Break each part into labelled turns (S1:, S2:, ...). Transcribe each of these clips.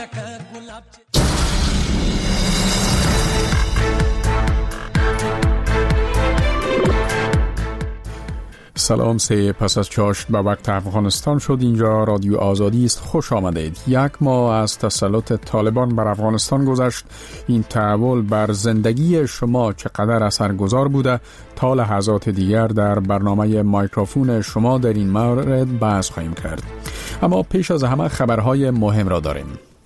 S1: سلام، سه پس از چاشت به وقت افغانستان شد. اینجا رادیو آزادی است. خوش آمدید. 1 ماه از تسلط طالبان بر افغانستان گذشت. این تحول بر زندگی شما چقدر اثرگذار بوده تا لحظات دیگر در برنامه مایکروفون شما در این مورد بحث خواهیم کرد. اما پیش از همه خبرهای مهم را داریم.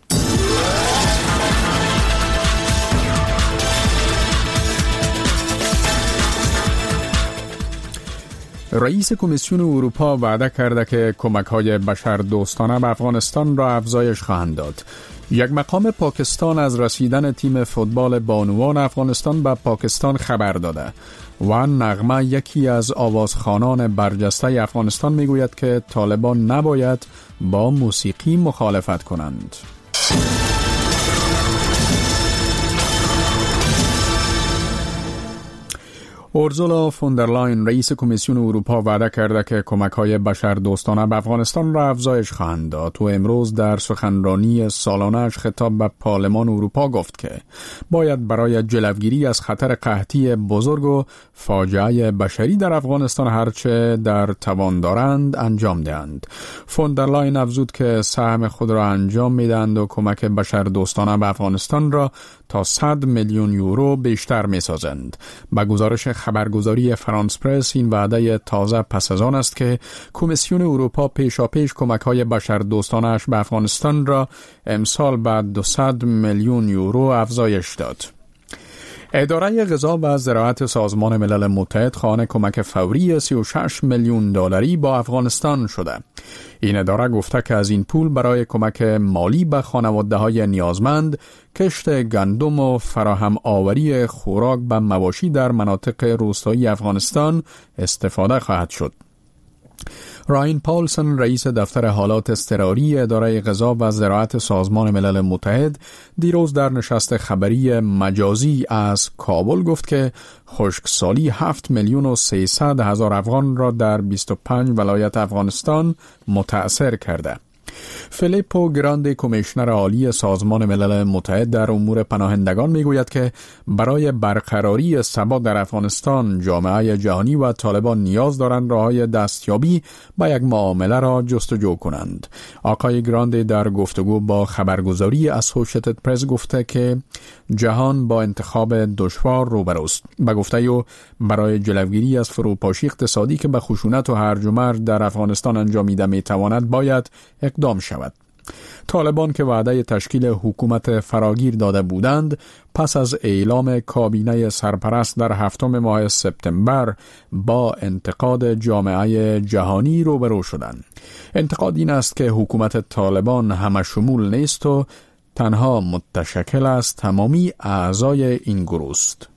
S1: رئیس کمیسیون اروپا وعده کرده که کمک‌های بشردوستانه به افغانستان را افزایش خواهند داد. یک مقام پاکستان از رسیدن تیم فوتبال بانوان افغانستان به پاکستان خبر داده و نغمه، یکی از آوازخوانان برجسته افغانستان، میگوید که طالبان نباید با موسیقی مخالفت کنند. اورزولا فوندرلاین رئیس کمیسیون اروپا وعده کرده که کمک‌های بشردوستانه به افغانستان را افزایش خواهند داد. او امروز در سخنرانی سالانه‌اش خطاب به پارلمان اروپا گفت که باید برای جلوگیری از خطر قحطی بزرگ و فاجعه بشری در افغانستان هرچه در توان دارند انجام دهند. فوندرلاین افزود که سهم خود را انجام می‌دهند و کمک بشردوستانه به افغانستان را تا 100 میلیون یورو بیشتر می‌سازند. با گزارش خبرگزاری فرانس پرس، این وعده تازه پس از آن است که کمیسیون اروپا پیشاپیش کمک‌های بشردوستانه‌اش به افغانستان را امسال به 200 میلیون یورو افزایش داد. اداره غذا و زراعت سازمان ملل متحد خواهان کمک فوری 36 میلیون دلاری با افغانستان شده. این اداره گفته که از این پول برای کمک مالی به خانواده‌های نیازمند، کشت گندم و فراهم آوری خوراک به مواشی در مناطق روستایی افغانستان استفاده خواهد شد. راین پاولسن رئیس دفتر حالات اضطراری اداره غذا و زراعت سازمان ملل متحد دیروز در نشست خبری مجازی از کابل گفت که خشکسالی 7 میلیون و 300 هزار افغان را در 25 ولایت افغانستان متأثر کرده. فیلیپو گراندی، کمیشنر عالی سازمان ملل متحد در امور پناهندگان، میگوید که برای برقراری ثبات در افغانستان جامعه جهانی و طالبان نیاز دارند راه‌های دستیابی به یک معامله را جستجو کنند. آقای گراندی در گفتگو با خبرگزاری اسوشییتد پرس گفته که جهان با انتخاب دشوار روبروست. به گفته او برای جلوگیری از فروپاشی اقتصادی که به خشونت و هرج و مرج در افغانستان انجامیده میتواند باید اقدام شود. طالبان که وعده تشکیل حکومت فراگیر داده بودند، پس از اعلام کابینه سرپرست در 7 ماه سپتامبر با انتقاد جامعه جهانی روبرو شدند. انتقاد این است که حکومت طالبان همه شمول نیست و تنها متشکل از تمامی اعضای این گروه است.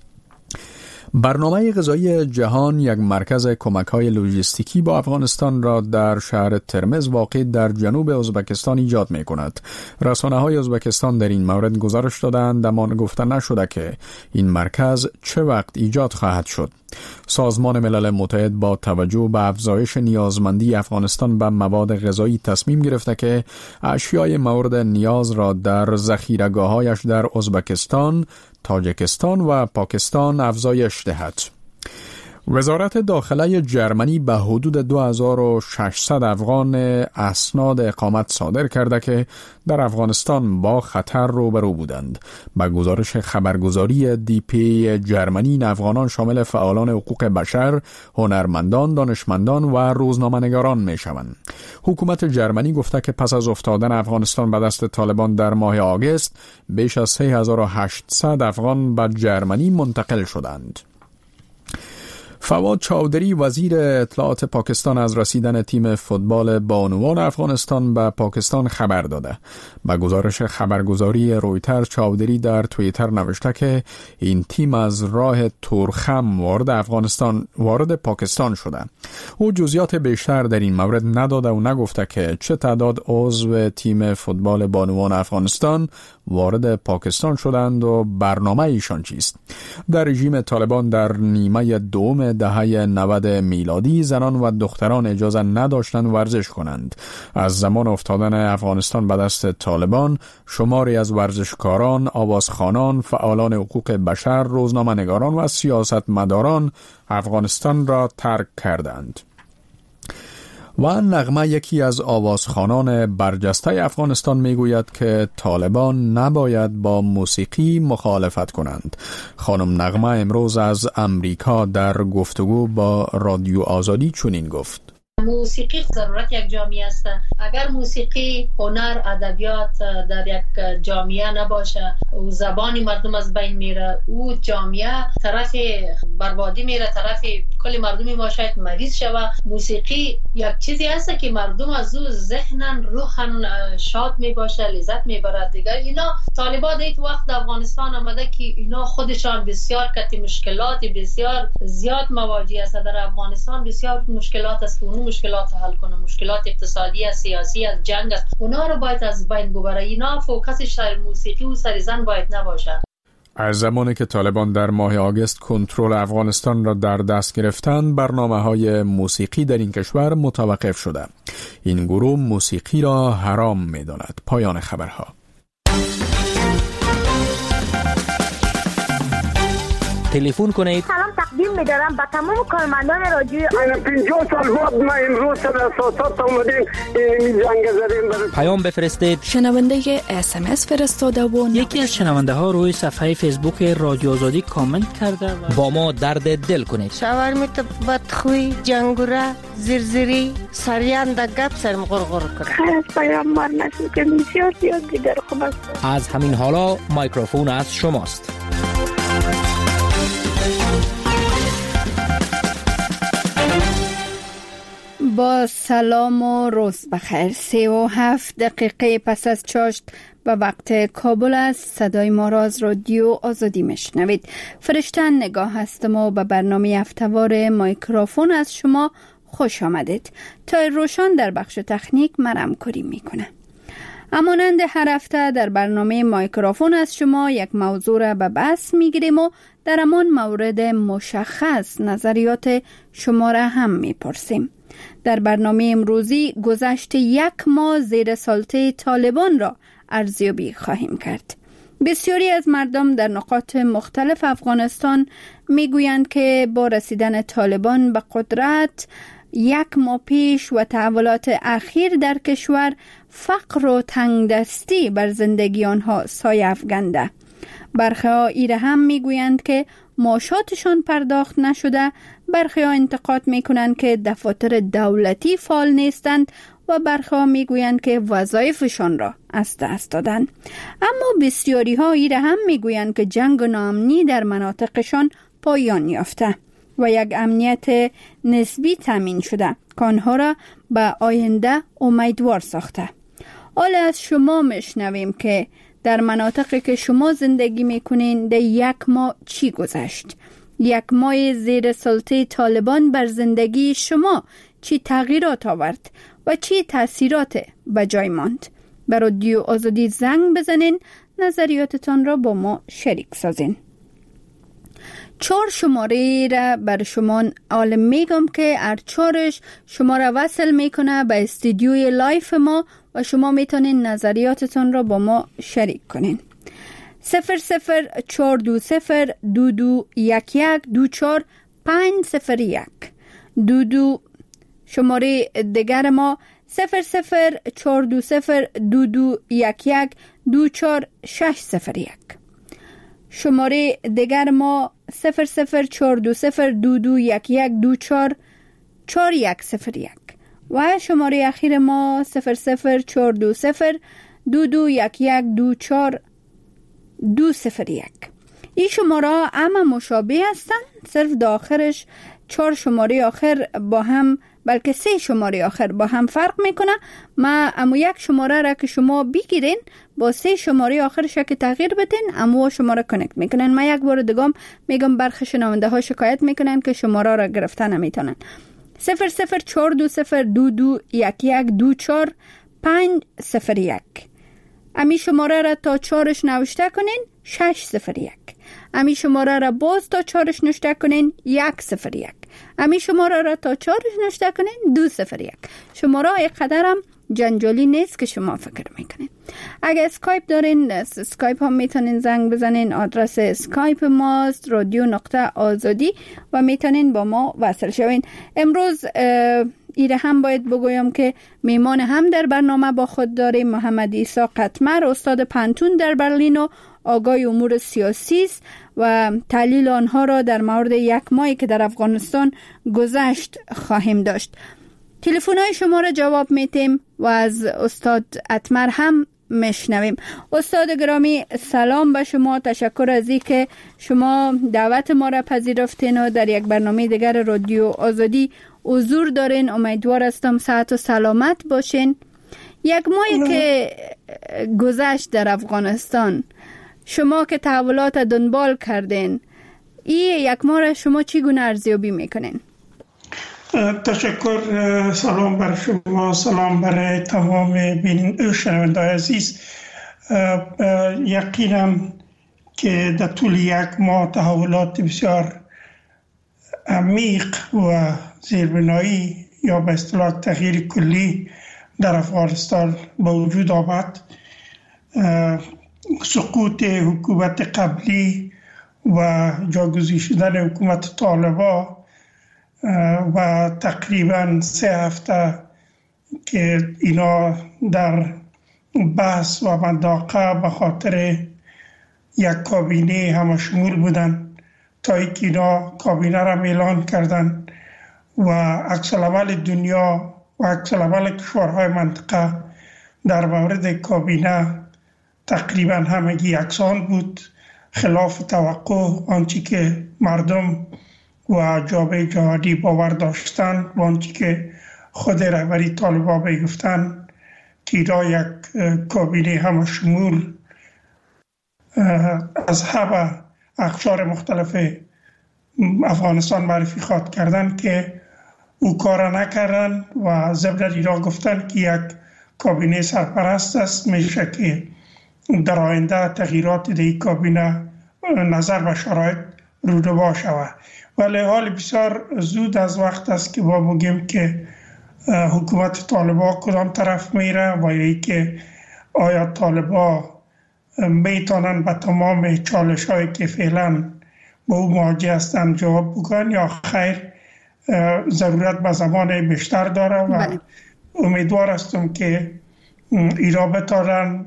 S1: برنامه غذایی جهان یک مرکز کمک‌های لوجستیکی با افغانستان را در شهر ترمز واقع در جنوب ازبکستان ایجاد می‌کند. رسانه‌های ازبکستان در این مورد گزارش دادند، اما گفته نشده که این مرکز چه وقت ایجاد خواهد شد. سازمان ملل متحد با توجه به افزایش نیازمندی افغانستان به مواد غذایی تصمیم گرفته که اشیای مورد نیاز را در ذخیره‌گاه‌هایش در ازبکستان، تاجیکستان و پاکستان افزایش دهد. وزارت داخله جرمنی به حدود 2600 افغان اسناد اقامت صادر کرده که در افغانستان با خطر روبرو بودند. به گزارش خبرگزاری دیپی جرمنی، این افغانان شامل فعالان حقوق بشر، هنرمندان، دانشمندان و روزنامه‌نگاران می‌شوند. حکومت جرمنی گفته که پس از افتادن افغانستان به دست طالبان در ماه آگوست، بیش از 3800 افغان به جرمنی منتقل شدند. فواد چودری، وزیر اطلاعات پاکستان، از رسیدن تیم فوتبال بانوان افغانستان به پاکستان خبر داده. با گزارش خبرگزاری رویترز، چودری در توییتر نوشته که این تیم از راه تورخم وارد پاکستان شده. او جزئیات بیشتر در این مورد نداده و نگفته که چه تعداد عضو تیم فوتبال بانوان افغانستان وارد پاکستان شدند و برنامه ایشان چیست. در رژیم طالبان در نیمه دوم پایان دهه 90 میلادی زنان و دختران اجازه نداشتند ورزش کنند. از زمان افتادن افغانستان به دست طالبان، شماری از ورزشکاران، آوازخوانان، فعالان حقوق بشر، روزنامه‌نگاران و سیاستمداران افغانستان را ترک کردند. و نغمه، یکی از آوازخوانان برجسته افغانستان، میگوید که طالبان نباید با موسیقی مخالفت کنند. خانم نغمه امروز از امریکا در گفتگو با رادیو آزادی چنین گفت:
S2: موسیقی ضرورت یک جامعه است. اگر موسیقی، هنر، ادبیات در یک جامعه نباشه و زبان مردم از بین میره، او جامعه طرف بربادی میره، طرف کل مردمی باشه مریض شوه. موسیقی یک چیزی است که مردم از او ذهنن، روحن شاد میباشه، لذت میبره. دیگر اینا طالبان دیت وقت افغانستان آمده که اینا خودشان بسیار کتی مشکلات بسیار زیاد مواجه است. در افغانستان بسیار مشکلات است، مشکلات حل کنه، مشکلات اقتصادی است، سیاسی است، جنگ است، اونا رو باید از بین ببره. اینا فوکسش سر موسیقی و سر زن باید نباشه.
S1: از زمانی که طالبان در ماه آگوست کنترل افغانستان را در دست گرفتند، برنامه‌های موسیقی در این کشور متوقف شده. این گروه موسیقی را حرام می‌داند. پایان خبرها.
S3: تلفن کنید.
S4: سلام تقدیم می‌دارم به تمام کارمندان رادیو.
S5: من 50 سال بعد ما امروز در اساسات اومدیم این جنگ زدیم.
S3: پیام بفرستید.
S6: شنونده SMS فرستاده و
S7: یکی از شنونده ها روی صفحه فیسبوک رادیو آزادی کامنت کرده و
S3: با ما درد دل کنید.
S8: شاورمیت بدخوی، جنگوره، زرزری، سریان در گپ سرم غرغر کنه.
S4: خیلی از پیام بار نشد که بسیار زیاد دیگر خوب است.
S3: از همین حالا مایکروفون از شماست.
S9: با سلام و روز بخیر. 37 دقیقه پس از چاشت به وقت کابل است. صدای ما را از رادیو آزادی میشنوید. فرشته نگاه هستم و به برنامه هفته‌وار مایکروفون از شما خوش آمدید. تا روشن در بخش تکنیک مرم کاری میکنه. همانند هر هفته در برنامه مایکروفون از شما یک موضوع را به بحث میگیریم و در همان مورد مشخص نظریات شما را هم میپرسیم. در برنامه امروزی گذشت یک ماه زیر سلطه طالبان را ارزیابی خواهیم کرد. بسیاری از مردم در نقاط مختلف افغانستان میگویند که با رسیدن طالبان به قدرت یک ماه پیش و تحولات اخیر در کشور، فقر و تنگدستی بر زندگی آنها سایه افکنده. برخی ها ایره هم میگویند که معاشاتشان پرداخت نشده، برخی ها انتقاد میکنند که دفاتر دولتی فعال نیستند و برخی ها میگویند که وظایفشان را از دست دادند. اما بسیاری ها ایره هم میگویند که جنگ و ناامنی در مناطقشان پایان یافته و یک امنیت نسبی تامین شده که آنها را به آینده امیدوار ساخته. حالا از شما میشنویم که در مناطقی که شما زندگی میکنین در یک ماه چی گذشت؟ یک ماه زیر سلطه طالبان بر زندگی شما چی تغییرات آورد و چی تأثیرات به جای ماند؟ به رادیو آزادی زنگ بزنین، نظریاتتان را با ما شریک سازین. 4 شماره را بر شما عالم میگم که هر 4ش شما را وصل میکنه به استودیوی لایف ما و شما میتونین نظریاتتون را با ما شریک کنین. 004220221124 22 شماره دیگر ما 00422022112461 شماره دیگر ما 0042202211244101 و شماره اخیر ما 00422022112421. این شماره همه مشابه هستند، صرف داخلش 4 شماره آخر با هم، بلکه 3 شماره آخر با هم فرق میکنه. ما امو یک شماره را که شما بگیرین با 3 شماره آخرش که تغییر بدین امو شماره کنکت میکنن. ما یک بار دیگه میگم برخی شنونده ها شکایت میکنن که شماره را گرفتن نمیتونن. 00422022112451. امی شماره را تا 4ش نوشته کنین 601. امی شماره را باز تا 4ش نوشته کنین 101. امی شماره را تا 4 نوشته کنین 201. شماره قدر هم جنجالی نیست که شما فکر میکنین. اگه اسکایپ دارین اسکایپ هم میتونین زنگ بزنین. آدرس اسکایپ ماست رادیو.آزادی و میتونین با ما وصل شوین. امروز ایره هم باید بگویم که میمان هم در برنامه با خود داریم. محمد عیسی قطمر، استاد پانتون در برلین و آگاه امور سیاسی است و تحلیل آنها را در مورد یک ماهی که در افغانستان گذشت خواهیم داشت. تلفن‌های شما را جواب میتیم و از استاد قطمر هم میشنویم. استاد گرامی سلام به شما، تشکر از اینکه شما دعوت ما را پذیرفتین و در یک برنامه دیگر رادیو آزادی حضور دارین. امیدوار هستم صحت و سلامت باشین. یک ماهی که گذشت در افغانستان، شما که تحولات دنبال کردین، این یک ماه را شما چگونه ارزیابی میکنین؟
S10: تشکر. سلام بر شما، سلام برای تمام شنوندگان عزیز. یقینا که در طول یک ماه تحولات بسیار عمیق و زیربنایی یا به اصطلاح تغییر کلی در افغانستان به وجود آمد. سقوط حکومت قبلی و جاگزین شدن حکومت طالبان و تقریبا 3 هفته که اینا در بحث و مداقه به خاطر یک کابینه همشمول بودن تا اینکه اینا کابینه را اعلان کردن و عکس العمل دنیا و عکس العمل کشورهای منطقه در مورد کابینه تقریبا همگی یکسان بود، خلاف توقع آنچه که مردم و جامعه جهانی باور داشتن و آنچه که خود رهبری طالبان میگفتن که اینا یک کابینه همشمول از همه اقشار مختلف افغانستان معرفی خواد کردن که او کار نکردن و ضمن اینا گفتن که یک کابینه سرپرست است، میشه که در آینده تغییرات در این کابینه نظر به شرایط رونما شود. ولی حال بسیار زود از وقت است که ما بگیم که حکومت طالبان کدام طرف میره و یا که آیا طالبان میتونن به تمام چالش هایی که فعلا با او مواجه هستند جواب بگن یا خیر ضرورت به زمان بیشتر داره و امیدوار هستم که ایرا بتارن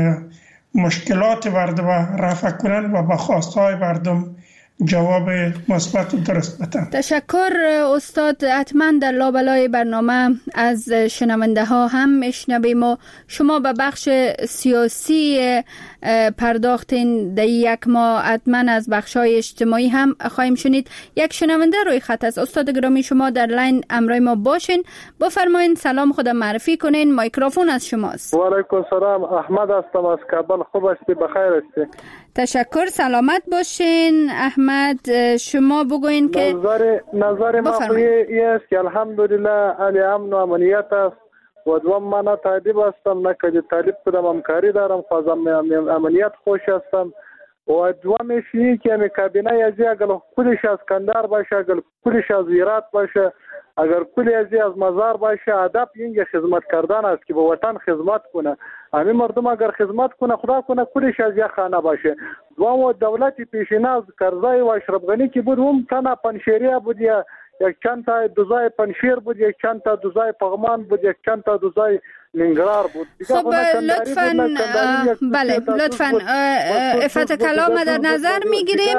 S10: مشکلات مردم رفع کنن و به خواستهای مردم جواب مثبت و درست بدن.
S9: تشکر استاد. حتما در لابلای برنامه از شنونده ها هم میشنویم و شما به بخش سیاسی پرداختین در یک ماه، حتما از بخش های اجتماعی هم خواهیم شنید. یک شنونده روی خط است. استاد گرامی شما در لاین امرای ما باشین، بفرمایین سلام خود معرفی کنین، میکروفون از شماست.
S11: و علیکم السلام، احمد هستم از کابل. خوب هستی؟ بخیر هستی؟
S9: تشکر، سلامت باشین. احمد شما بگوین که
S11: نظر ما است که الحمدلله علی امن و امنیت است و دوم من طالب هستم، نه که طالب کدام همکاری دارم، خواستم امنیت خوش هستم و دومش اینه که می کابینه ازی اگر کلش از کندر باشه، اگر کلش از زیرات باشه، اگر کلی ازی از مزار باشه، ادب این خدمت کردن است که به وطن خدمت کنه. همین مردم اگر خدمت کنه خدا کنه کلش از یک خانه باشه. دوم دولتی پیشیناز کرزای و اشرف غنی که بود اون تنها پنشیریه بود، یک چند تا دوزای پنشیر بود، یک چند تا دوزای پغمان بود، یک چند تا دوزای ننگرهار بود.
S9: خب لطفاً بله لطفاً افت کلام در نظر میگیریم.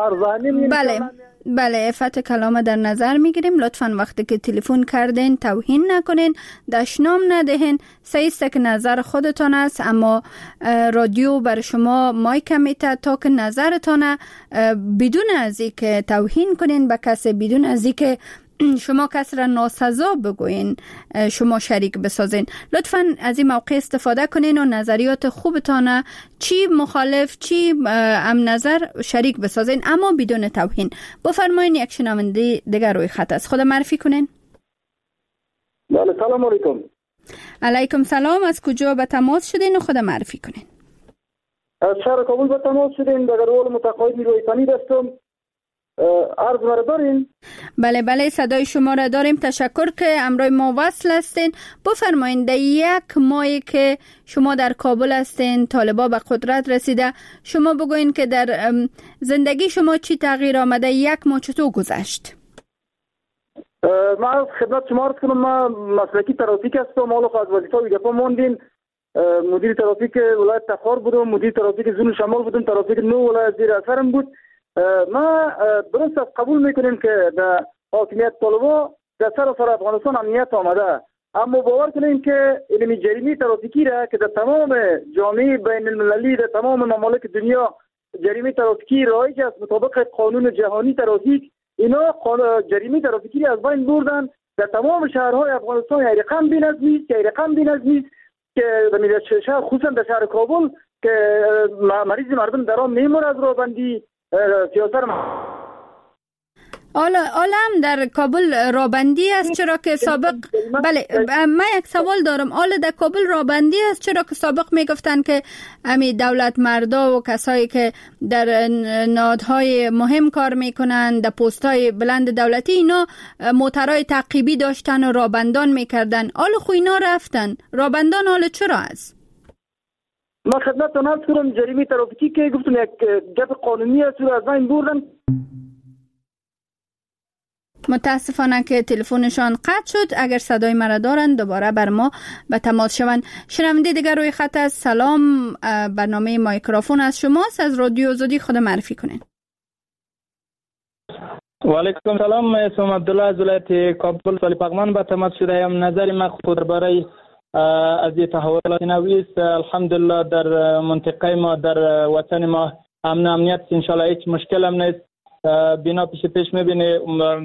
S9: بله افت کلام در نظر میگیریم. لطفاً وقتی که تلفن کردین توهین نکنین، دشنام ندهین. سعیست که نظر خودتان است، اما رادیو بر شما مایک میته تا که نظرتان بدون از اینکه توهین کنین به کسی، بدون از اینکه شما کس را ناسزا بگوین شما شریک بسازین. لطفاً از این موقع استفاده کنین و نظریات خوبتان چی مخالف چی هم نظر شریک بسازین، اما بدون توهین. بفرمایین یک شنونده دیگر روی خط است. خود معرفی کنین.
S11: بله سلام علیکم.
S9: علیکم سلام. از کجا به تماس شدین و خود معرفی کنین؟
S11: از شهر کابل به تماس شدین. در رول متقاعد نیروی فنی هستم. عرض را دارین؟
S9: بله صدای شما را داریم. تشکر که امروز ما وصل هستین. بفرمایید در یک ماهی که شما در کابل هستین، طالبا به قدرت رسیده، شما بگوین که در زندگی شما چی تغییر آمده؟ یک ماه چطور گذشت؟
S11: ما از خدمت شما عرض کنم، ما مسلکی ترافیک هستم. حالا از وظیفه ویدپا موندیم. مدیر ترافیک ولایت تخار بودم، مدیر ترافیک زون شمال بودم، ترافیک نو ولایت زیر اثرم بود. ما درست از قبول میکنیم که در حاکمیت طالبا در سراسر افغانستان امنیت آمده، اما باور کنیم که علمی جریمه ترافیکی را که در تمام جامعه بین المللی، در تمام ممالک دنیا جریمه ترافیکی رایج است مطابق قانون جهانی ترافیک، اینا جریمه ترافیکی را از بین بردن. در تمام شهرهای افغانستان یه رقم بی‌نظمی است که در شهر، خصوصا در شهر کابل که مریض مردم در آن میمونه از رابندی سیاست.
S9: هم در کابل رابندی است، چرا که سابق بله من یک سوال دارم. در کابل رابندی است، چرا که سابق میگفتن که همین دولت مردا و کسایی که در نهادهای مهم کار میکنن، در پست‌های بلند دولتی، اینا موترهای تعقیبی داشتن و رابندان میکردن. خو اینا رفتن رابندان، چرا است؟
S11: ما خدمتتون عرض کنم جریمه ترافیکی که گفتم یک گپ قانونی است و از بین بردن.
S9: متاسفانه که تلفنشان قطع شد. اگر صدای مرا دارند دوباره بر ما به تماس شوند. شنونده دیگر روی خط است. سلام، برنامه مایکروفون از شماست. از رادیو آزادی خود معرفی کنین.
S12: و علیکم سلام. اسم عبدالله از ولایت کابل سالی پغمان به تماس شده ام. نظر من خود درباره از تحولات نوی است. الحمدلله در منطقه ما، در وطن ما امنیت ان شاء الله هیچ مشکل هم نیست. بنا پیش میبینه.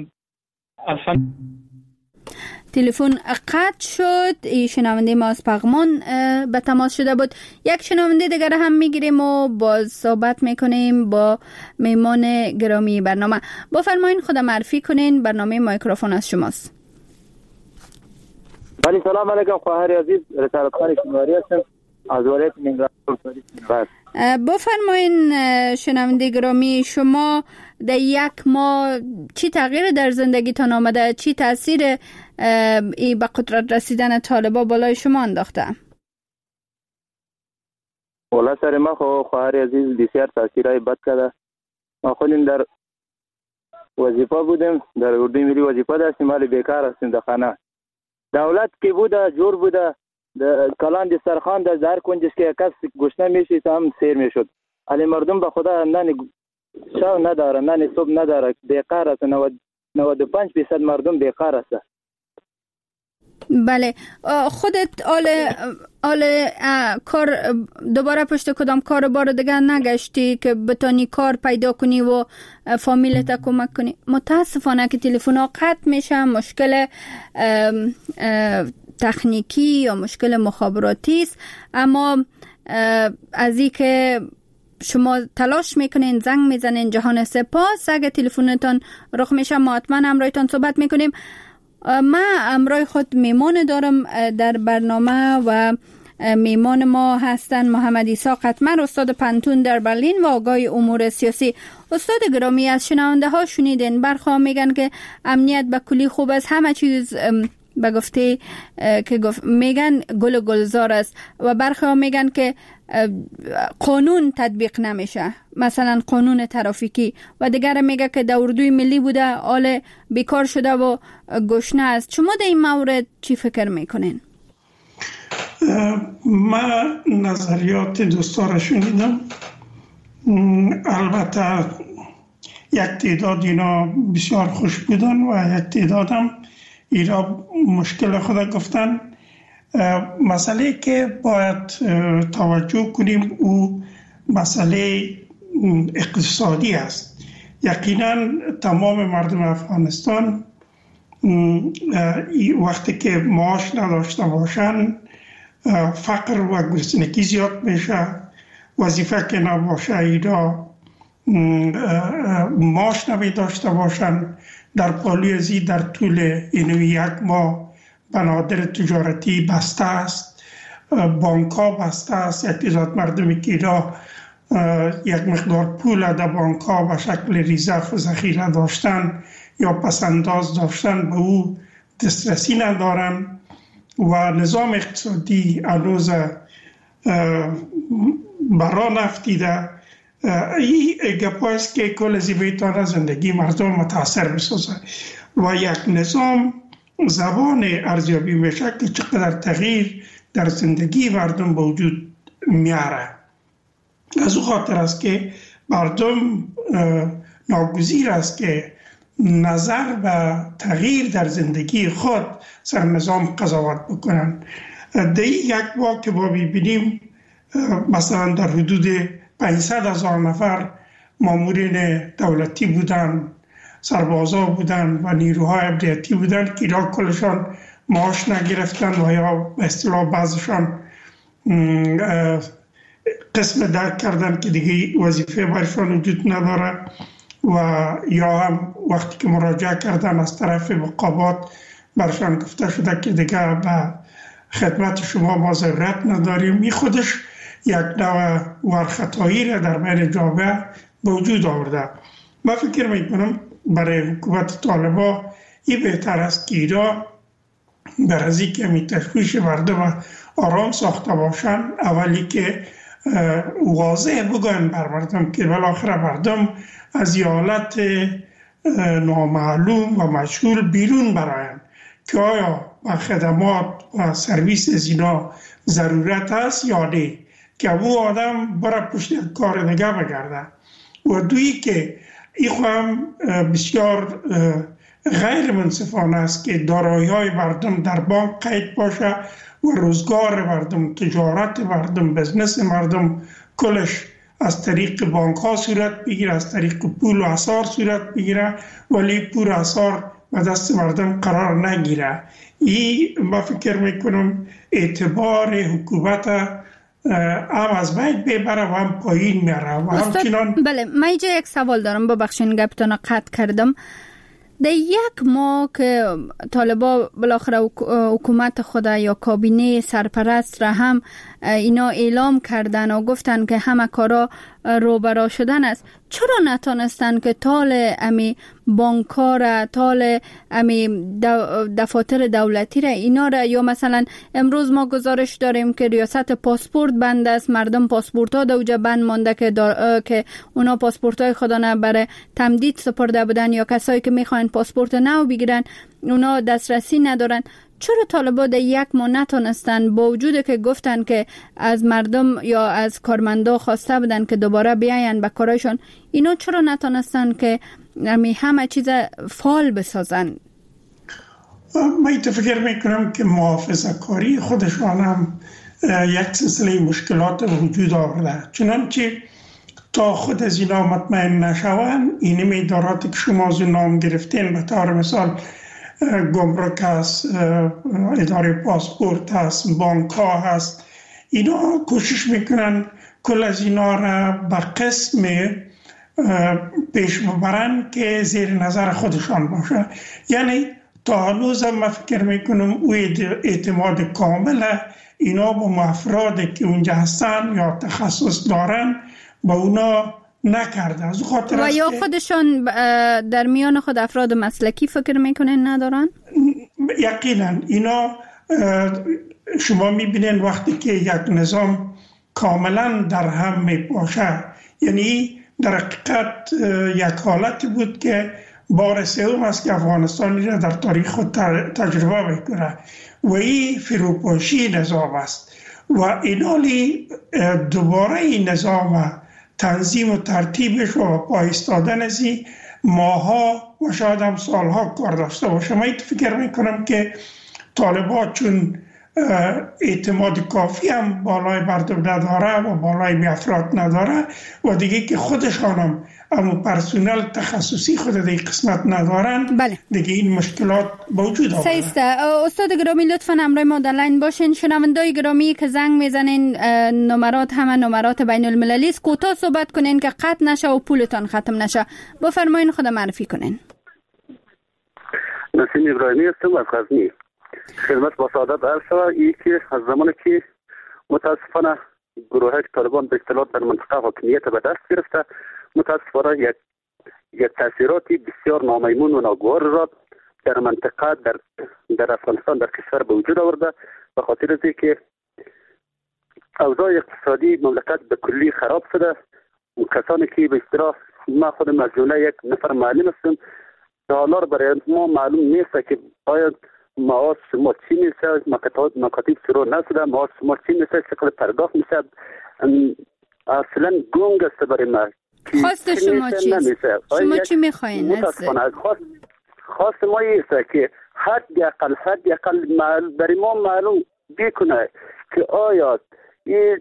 S9: تلفن قطع شد. شنونده ما از پغمان به تماس شده بود. یک شنونده دیگر هم میگیریم و باز صحبت میکنیم با میمان گرامی برنامه. بفرمایین خود معرفی کنین. برنامه مایکروفون از شماست.
S13: بله سلام علیکم خواهر عزیز، رسالت خان شماری هستم از ولایت ننگرهار.
S9: بفرمایین شنونده گرامی، شما در یک ماه چی تغییر در زندگیتان آمده؟ چی تاثیر به قدرت رسیدن طالبا بالای شما انداخته؟
S13: والا سر ما خواهر عزیز بسیار تاثیرهای بد کرده. ما خودم در وظیفه بودم، در اردوی ملی وظیفه داشتیم، حالی بیکار هستیم در خانه. دولت که بوده جور بوده، کلان دسترخوان در کنجش که کس گشنه میشید هم سیر میشد. علی مردم به خدا نان شب نداره، نان صبح نداره، بیکار است. 95% مردم بیکار است.
S9: بله، خودت کار دوباره پشت کدام کار بار دیگه نگشتی که بتانی کار پیدا کنی و فامیلت کمک کنی؟ متاسفانه که تلفن ها قطع میشه، مشکل تکنیکی یا مشکل مخابراتی است. اما از این که شما تلاش میکنین، زنگ میزنین، جهان سپاس. اگه تلفنتان رخ میشه ما حتما امرایتان صحبت میکنیم. ما امرای خود میمان دارم در برنامه و میمان ما هستن محمد عیسی قطمر، استاد پنتون در برلین و آگاه امور سیاسی. استاد گرامی، از شنونده ها شنیدین برخواه میگن که امنیت به کلی خوب است، همه چیز به گفته که میگن گل و گلزار است، و برخواه میگن که قانون تطبیق نمیشه، مثلا قانون ترافیکی، و دیگر میگه که در اردوی ملی بوده آل بیکار شده و گشنه است. شما در این مورد چی فکر میکنین؟
S10: من نظریات دوستا را شنیدم. البته یک تعداد اینا بسیار خوش بودن و یک تعداد هم اینا مشکل خود گفتن. مسئله که باید توجه کنیم او مسئله اقتصادی است. یقینا تمام مردم افغانستان وقتی که معاش نداشته باشن فقر و گرسنگی زیاد میشه. وظیفه که نباشه اینا معاش نمی داشته باشن. در پالوی ازی در طول این یک ماه بنادر تجارتی بسته است، بانک ها بسته است. یک تعداد مردمی که اینا یک مقدار پول در بانک ها به شکل ریزرو و ذخیره داشتن یا پسنداز داشتن به او دسترسی ندارن و نظام اقتصادی هنوز برا نفتیده. این گپ است که کل از بیتانه زندگی مردم متاثر بسازه و یک نظام زبان ارزیابی میشه که چقدر تغییر در زندگی مردم به وجود میاره. از او خاطر است که مردم ناگزیر است که نظر به تغییر در زندگی خود سر نظام قضاوت بکنن. در یک واقع که ما ببینیم مثلا در حدود 500,000 نفر مامورین دولتی بودن، سربازا بودن و نیروهای امنیتی بودن که اینا کلشان معاش نگرفتن و یا به اصطلاح بعضشان قسم درک کردن که دیگه وظیفه برشان وجود نداره و یا هم وقتی که مراجعه کردن از طرف مقامات برشان گفته شده که دیگه به خدمت شما ما ضرورت نداریم. این خودش یک نوع ورخطایی را در بین جامعه به وجود آورده. من فکر میکنم برای حکومت طالبان این بهتر است که اینا بر از اینکه می تشویش مردم آرام ساخته باشن، اولی که واضح بگن بر مردم که بالاخره مردم از یه حالت نامعلوم و مجهول بیرون براین که آیا با خدمات و سرویس از اینا ضرورت است یا نه، که او آدم برای پشت کار دیگه بگرده. و دویی که این هم بسیار غیر منصفانه است که دارایی‌های مردم در بانک قید باشه و روزگار مردم، تجارت مردم، بزنس مردم کلش از طریق بانک ها صورت بگیره، از طریق پول و اثار صورت بگیره، ولی پول و اثار به دست مردم قرار نگیره. این ما فکر میکنم اعتبار حکومت هم از بین ببره و هم پایین میره و همچنان.
S9: بله، من اینجا یک سوال دارم، ببخشین گپتون قطع کردم. در یک ماه که طالبا بالاخره حکومت خود یا کابینه سرپرست را هم اینا اعلام کردن و گفتن که همه کارا روبرا شدن است، چرا نتونستن که تال امی بانک‌ها را، تال امی دفاتر دولتی را، اینا را، یا مثلا امروز ما گزارش داریم که ریاست پاسپورت بند است، مردم پاسپورت ها دوجه بند مانده که اونا پاسپورت های خودانه برای تمدید سپرده بودن یا کسایی که میخوان پاسپورت نو بگیرن اونا دسترسی ندارن. چرا طالبا در یک ماه نتونستن، با وجود که گفتن که از مردم یا از کارمندا خواسته بودن که دوباره بیاین به کارایشون، اینا چرا نتونستن که همه چیز فعال بسازن؟
S10: من فکر میکنم که محافظه کاری خودشان هم یک سلسله مشکلات وجود آورده، چنانچه تا خود از اینا مطمئن نشون این اداراتی که شما از نام گرفتین، به طور مثال گمرک هست، اداره پاسپورت هست، بانک ها هست، اینا کوشش میکنن کل از اینا را به قسم پیش ببرن که زیر نظر خودشان باشه. یعنی تا هنوز من فکر میکنم او اعتماد کامل اینا با افرادی که اونجا هستن یا تخصص دارن با اونا نکرده. از خاطر
S9: و یا خودشان در میان خود افراد مسلکی فکر میکنن ندارن؟
S10: یقینا اینا شما میبینین وقتی که یک نظام کاملا در هم میپاشه، یعنی در حقیقت یک حالتی بود که بار سوم است که افغانستان را در تاریخ خود تجربه میکنه و این فروپاشی نظام است و اینالی دوباره این نظام تنظیم و ترتیبش و پایستادن از این ماها و شاید هم سالها کار داشته باشه. من فکر میکنم که طالبان چون اعتماد کافی هم بالای مردم نداره و بالای افراد نداره و دیگه که خودشان هم اما پرسونل تخصصی خود دیگه قسمت ندارن،
S9: بله.
S10: دیگه این مشکلات موجود آورده.
S9: سیسته استاد گرامی لطفاً همراه ما در لاین باشین. شنوندای گرامی که زنگ میزنین نمرات همه نمرات بین المللی است، کوتاه صحبت کنین که قطع نشه و پولتان ختم نشه. بفرمایین خود معرفی کنین.
S11: نسیم ابراهیمی هستم از غزنی. خدمت با سعادت عرض شود که از زمانی که متاسفانه
S5: گروه طالبان به اصطلاح در منطقه حاکمیت به دست گرفته. متاسفانه یک تاثیراتی بسیار نامیمون و ناگوار را در منطقه در افغانستان در کشور به وجود آورده، به خاطر از اینکه اوضاع اقتصادی مملکت به کلی خراب شده. کسانی که به اصطلاح ما خودم از جمله یک نفر معلم هستم، حالا برای ما معلوم نیست که آیا معاش شما چی میشه، مکاتب شروع نشده، معاش شما چی میشه، چقدر پرداخت میشه، اصلا گنگ است برای ما.
S9: خواست شما چیست؟ شما چی میخواین؟
S5: خواست ما ایسته که حد اقل برای ما معلوم بکنه که آیا این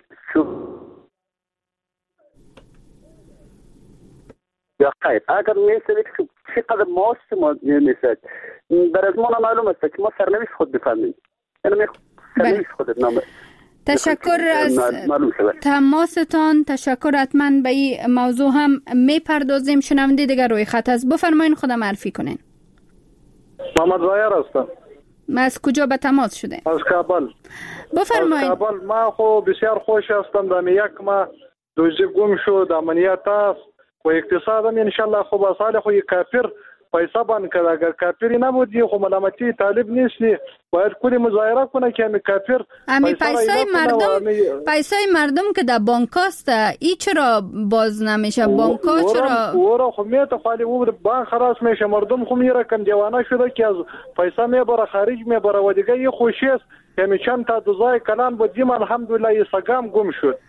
S5: یا خیر اگر میشه چقدر معاش شما میشه. برای از ما معلوم است که ما سرنوشت خود بفهمیم، یعنی سرنوشت خود نامه.
S9: تشکر از تماستان. تشکر. حتما به این موضوع هم میپردازیم. شنونده دیگر روی خط است. بفرمایین خودم معرفی کنین.
S11: محمد ظاهر هستم.
S9: از کجا به تماس شده؟
S11: از کابل.
S9: بفرمایین.
S11: از کابل. ما خو بسیار خوش هستم. در یک ما دوزی گم شد، امنیت است و اقتصاد هم انشالله خوب است. حال خو کافر پیسه بند کرد. اگر کافری نبودی خو ملامتی طالب نیستی، باید کلی مظاهره کنه که همی کافر
S9: پیسای مردم که در بانک است، ای چرا باز نمیشه؟ بانک‌ها چرا
S11: اورا خو میته خالی او بانک خلاص میشه، مردم خو میره کم دیوانه شده که از پیسه میبره خارج میبره و دیگه یه خوشی است که می چند تا دوزای کلان بودیم. الحمدلله یه سگام گم شد.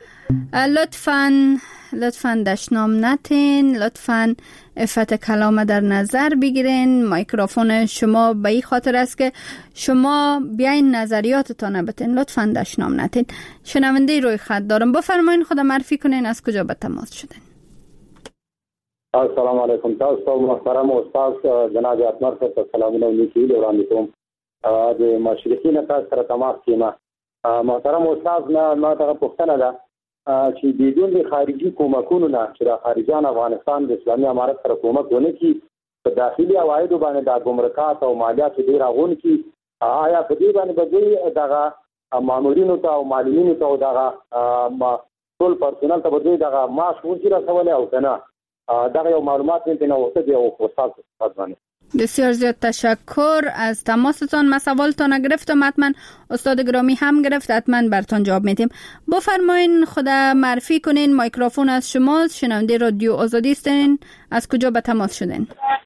S9: لطفاً دشنام نتین، لطفاً افت کلام در نظر بگیرین. میکروفون شما به این خاطر است که شما بیاین نظریاتتان بتین. لطفاً دشنام نتین. شنونده روی خط دارم. بفرمایین خودم معرفی کنین از کجا به تماس شدین.
S14: السلام علیکم. تاسو محترم استاد جناب احمد صاحب سلامونه و نیکی وړاندې کوم. د مشرقین تاسو سره تماس کیما. محترم استاد ما ته پوښتنه ده چې بدون د خارجي کومکونو نه چې د خارجان افغانستان د اسلامي امارت سره کومک ونه کی په داخلي عوایدو باندې د ګمرکات او مالیات ډیر غون کی، آیا په دې باندې به دغه مامورینو ته او معلمینو ته دغه ټول پرسونل ته به دغه معاش ورکړي راځول او کنه دغه یو معلومات نه وته دی او استاد باندې.
S9: بسیار زیاد تشکر از تماستان. ما سوالتان گرفتم، حتما استاد گرامی هم گرفت، حتما برتان جواب میدیم. بفرمایین خدا معرفی کنین. میکروفون از شماست. شنونده رادیو آزادی هستین. از کجا به تماس شدین؟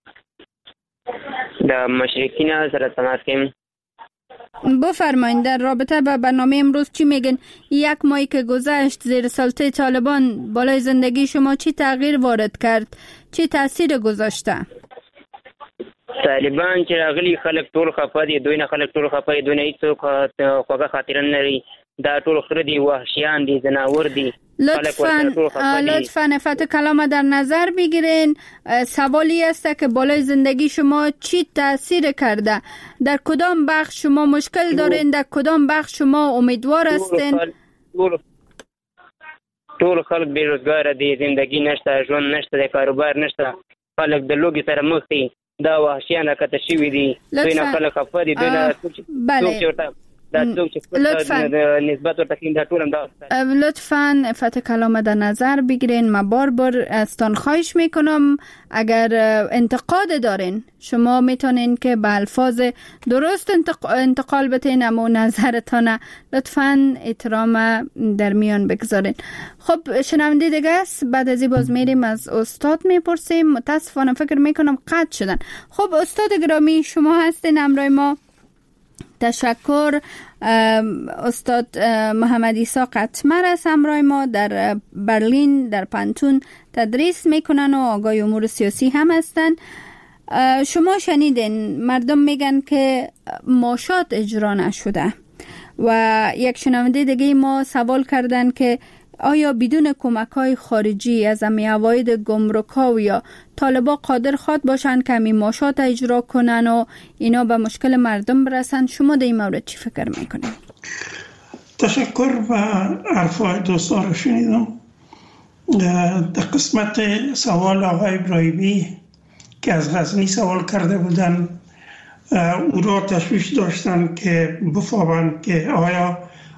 S15: در مشرقین سره تماس کردیم.
S9: بفرمایین در رابطه با برنامه امروز چی میگن؟ یک ماهی که گذشت زیر سلطه طالبان بالای زندگی شما چی تغییر وارد کرد؟ چی تاثیر گذاشته؟
S15: طالبان چې راغلي خلک ټول خفه دي، دوی نه خلک ټول خفه دي، دوی نه هیڅوک خوږه خاطره نه لري. دا ټول خره دي، وحشیان دي، زناور دي.
S9: لطفاً افت کلام در نظر بگیرین. سوالی است که بالای زندگی شما چی تاثیر کرده؟ در کدام بخش شما مشکل دارین؟ در کدام بخش شما امیدوار هستین؟
S15: ټول خلک بیروزګار دي، زندگی نشته، ژوند نشته، کاروبار نشته، خلک د لوږې سره مخ دي. دا وحشیان راکته شوي دي، دوی نه خلک خفه دي، دوی نه څوک چې ورته
S9: لطفاً افت کلام در نظر بگیرین. ما بار ازتان خواهش میکنم اگر انتقاد دارین شما میتونین که به الفاظ درست انتقال بتین، اما نظرتان لطفاً احترام در میان بگذارین. خب شنونده دیگه است. بعد از این باز میریم از استاد میپرسیم. متاسفانه فکر میکنم قطع شدن. خب استاد گرامی شما هستین همراه ما. تشکر. استاد محمد عیسی قطمر از همراه ما در برلین در پانتون تدریس میکنن و آگاه امور سیاسی هم هستن. شما شنیدین مردم میگن که معاشات اجرا نشده و یک شنونده دیگه ما سوال کردن که آیا بدون کمک‌های خارجی از عواید گمرک‌ها یا طالبا قادر خواد باشن که همین معاشات اجرا کنن و اینا به مشکل مردم برسن؟ شما در این مورد چی فکر میکنید؟
S10: تشکر و حرفای دوستان رو شنیدم. در قسمت سوال آقای ابراهیمی که از غزنی سوال کرده بودن، او را تشویش داشتن که بفهمن که آیا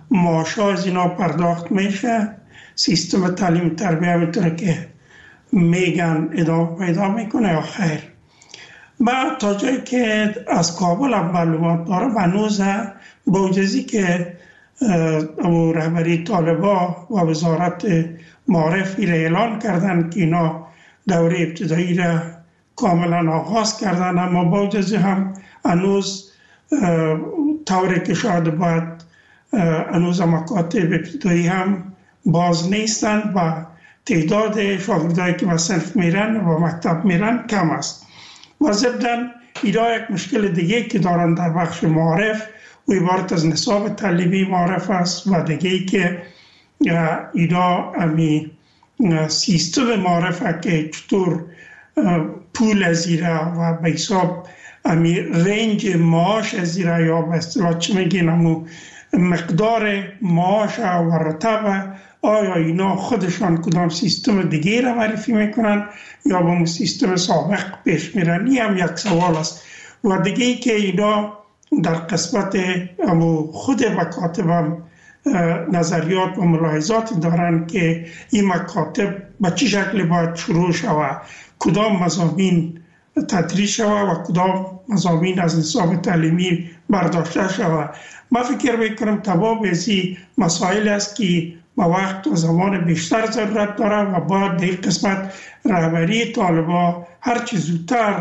S10: معاشا از اینا پرداخت میشه. سیستم تعلیم تربیه میتونه که میگن ادامه پیدا میکنه یا خیر. من تا جایی که از کابل هم معلومات دارم هنوز با وجودی که رهبری طالبا و وزارت معارف اعلان کردن که اینا دوره ابتدایی را کاملا آغاز کردن، اما با وجودی هم هنوز طوری که شاید باید هنوز مکاتب ابتدایی هم باز نیستند و تعداد شاگردایی که به صنف میرن و مکتب میرن کم است. و ضمن اینا یک مشکل دیگه که دارن در بخش معارف و عبارت از نصاب تعلیمی معارف است و دیگه که اینا امی سیستم معارف که چطور پول از ایرا و به حساب امی رنج معاش از ایرا یا به اصطلاح چی میگین امو مقدار معاش و رتبه، آیا اینا خودشان کدام سیستم دیگه را معرفی میکنن یا با سیستم سابق پیش میرن؟ این هم یک سوال است. و دیگه که اینا در قسمت خود مکاتب هم نظریات و ملاحظات دارن که این مکاتب به چه شکل باید شروع شود، کدام مضامین تدریس شود و کدام مضامین از نصاب تعلیمی برداشته شود. من فکر میکنم تباب از این مسائل است که با وقت و زمان بیشتر ضرورت داره و باید در قسمت رهبری طالبا هرچی زودتر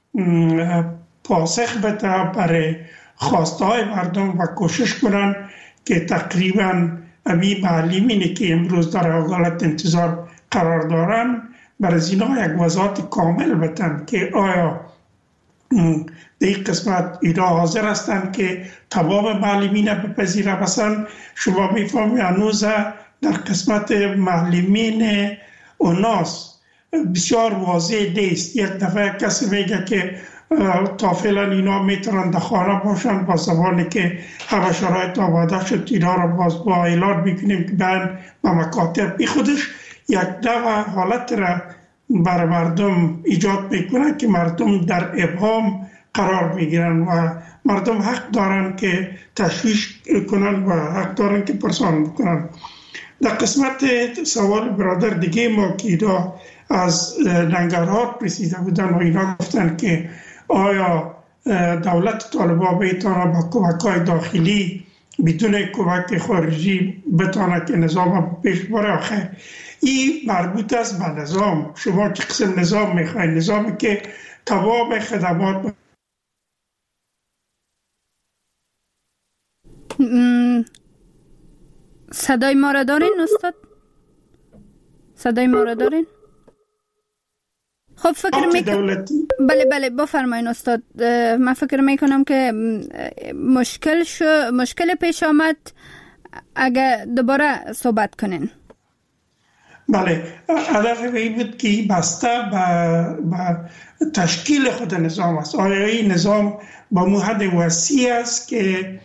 S10: پاسخ بده برای خواسته های مردم و کوشش کنن که تقریبا امی معلمینی که امروز در حالت انتظار قرار دارن برای اینا یک وضاحت کامل بدن که آیا در این قسمت اینا حاضر هستند که تمام معلمین بپذیره. مثلا شما میفهمی هنوز در قسمت معلمین اوناس بسیار واضح نیست. یک دفعه کسی میگه که تا فعلا اینا میتونن در خانه باشن با زبانی که همه شرایط آماده شد اینا را باز با اعلان میکنیم که برن با مکاتب. بی خودش یک نوع حالت را بر مردم ایجاد میکنه که مردم در ابهام قرار میگیرن و مردم حق دارن که تشویش کنن و حق دارن که پرسان بکنن. در قسمت سوال برادر دیگه ما که اینا از ننگرهار پرسیده بودن و اینا گفتن که آیا دولت طالبا بیتانه با کمک‌های داخلی بدون کمک خارجی بتانه که نظام پیش بره؟ آخه این مربوط است به نظام. شما چه قسم نظام میخواین؟ نظامی که تمام خدمات
S9: صدای ما را دارین استاد؟ صدای ما را دارین؟ خب فکر میکنم بله بفرمایین استاد. من فکر میکنم که مشکل پیش آمد، اگر دوباره صحبت کنین.
S10: بله، هدف این بود که بسته به تشکیل خود نظام است. آیا این نظام با موحد وسیع است که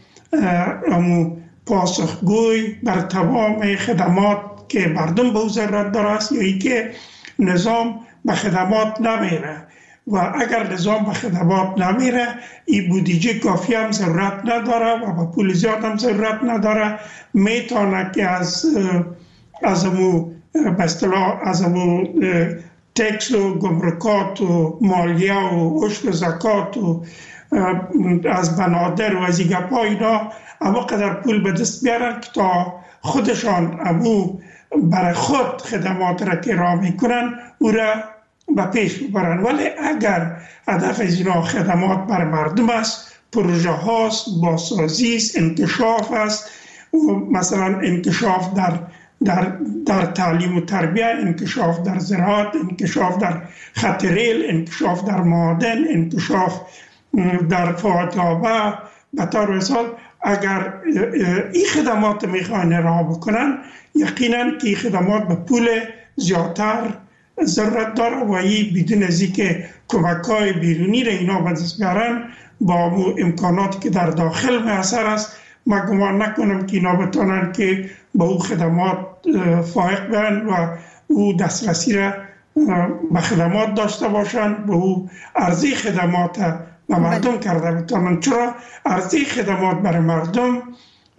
S10: پاسخگوی بر تمام خدمات که مردم به او ضرورت داره است، یا ای که نظام به خدمات نمیره و اگر نظام به خدمات نمیره این بودجه کافی هم ضرورت نداره و با پول زیاد هم ضرورت نداره، میتونه که از امو به اصطلاح از امو تکس و گمرکات و مالیه و عشر و زکات و از بنادر و از گپا اینا اما قدر پول به دست بیارن که تا خودشان امو برای خود خدمات را که راه میکنن او را به پیش ببرن. ولی اگر هدف از اینا خدمات بر مردم است، پروژه هاست، بازسازی است، انکشاف است، مثلا انکشاف در تعلیم و تربیه، انکشاف در زراعت، انکشاف در خط ریل، انکشاف در معادن، انکشاف در فواتیابه، به طور مثال اگر این خدمات میخواین راه بکنن یقینا که این خدمات به پول زیادتر ضرورت داره و این بدون از اینکه کمک‌های بیرونی را اینا به دست بیارن با امکاناتی که در داخل میسر است، من گمان نکنم که اینا بتونن که با او خدمات فائق بیان و او دسترسی را به خدمات داشته باشن، به او عرضه خدمات به مردم کرده بتونن. چرا عرضه خدمات برای مردم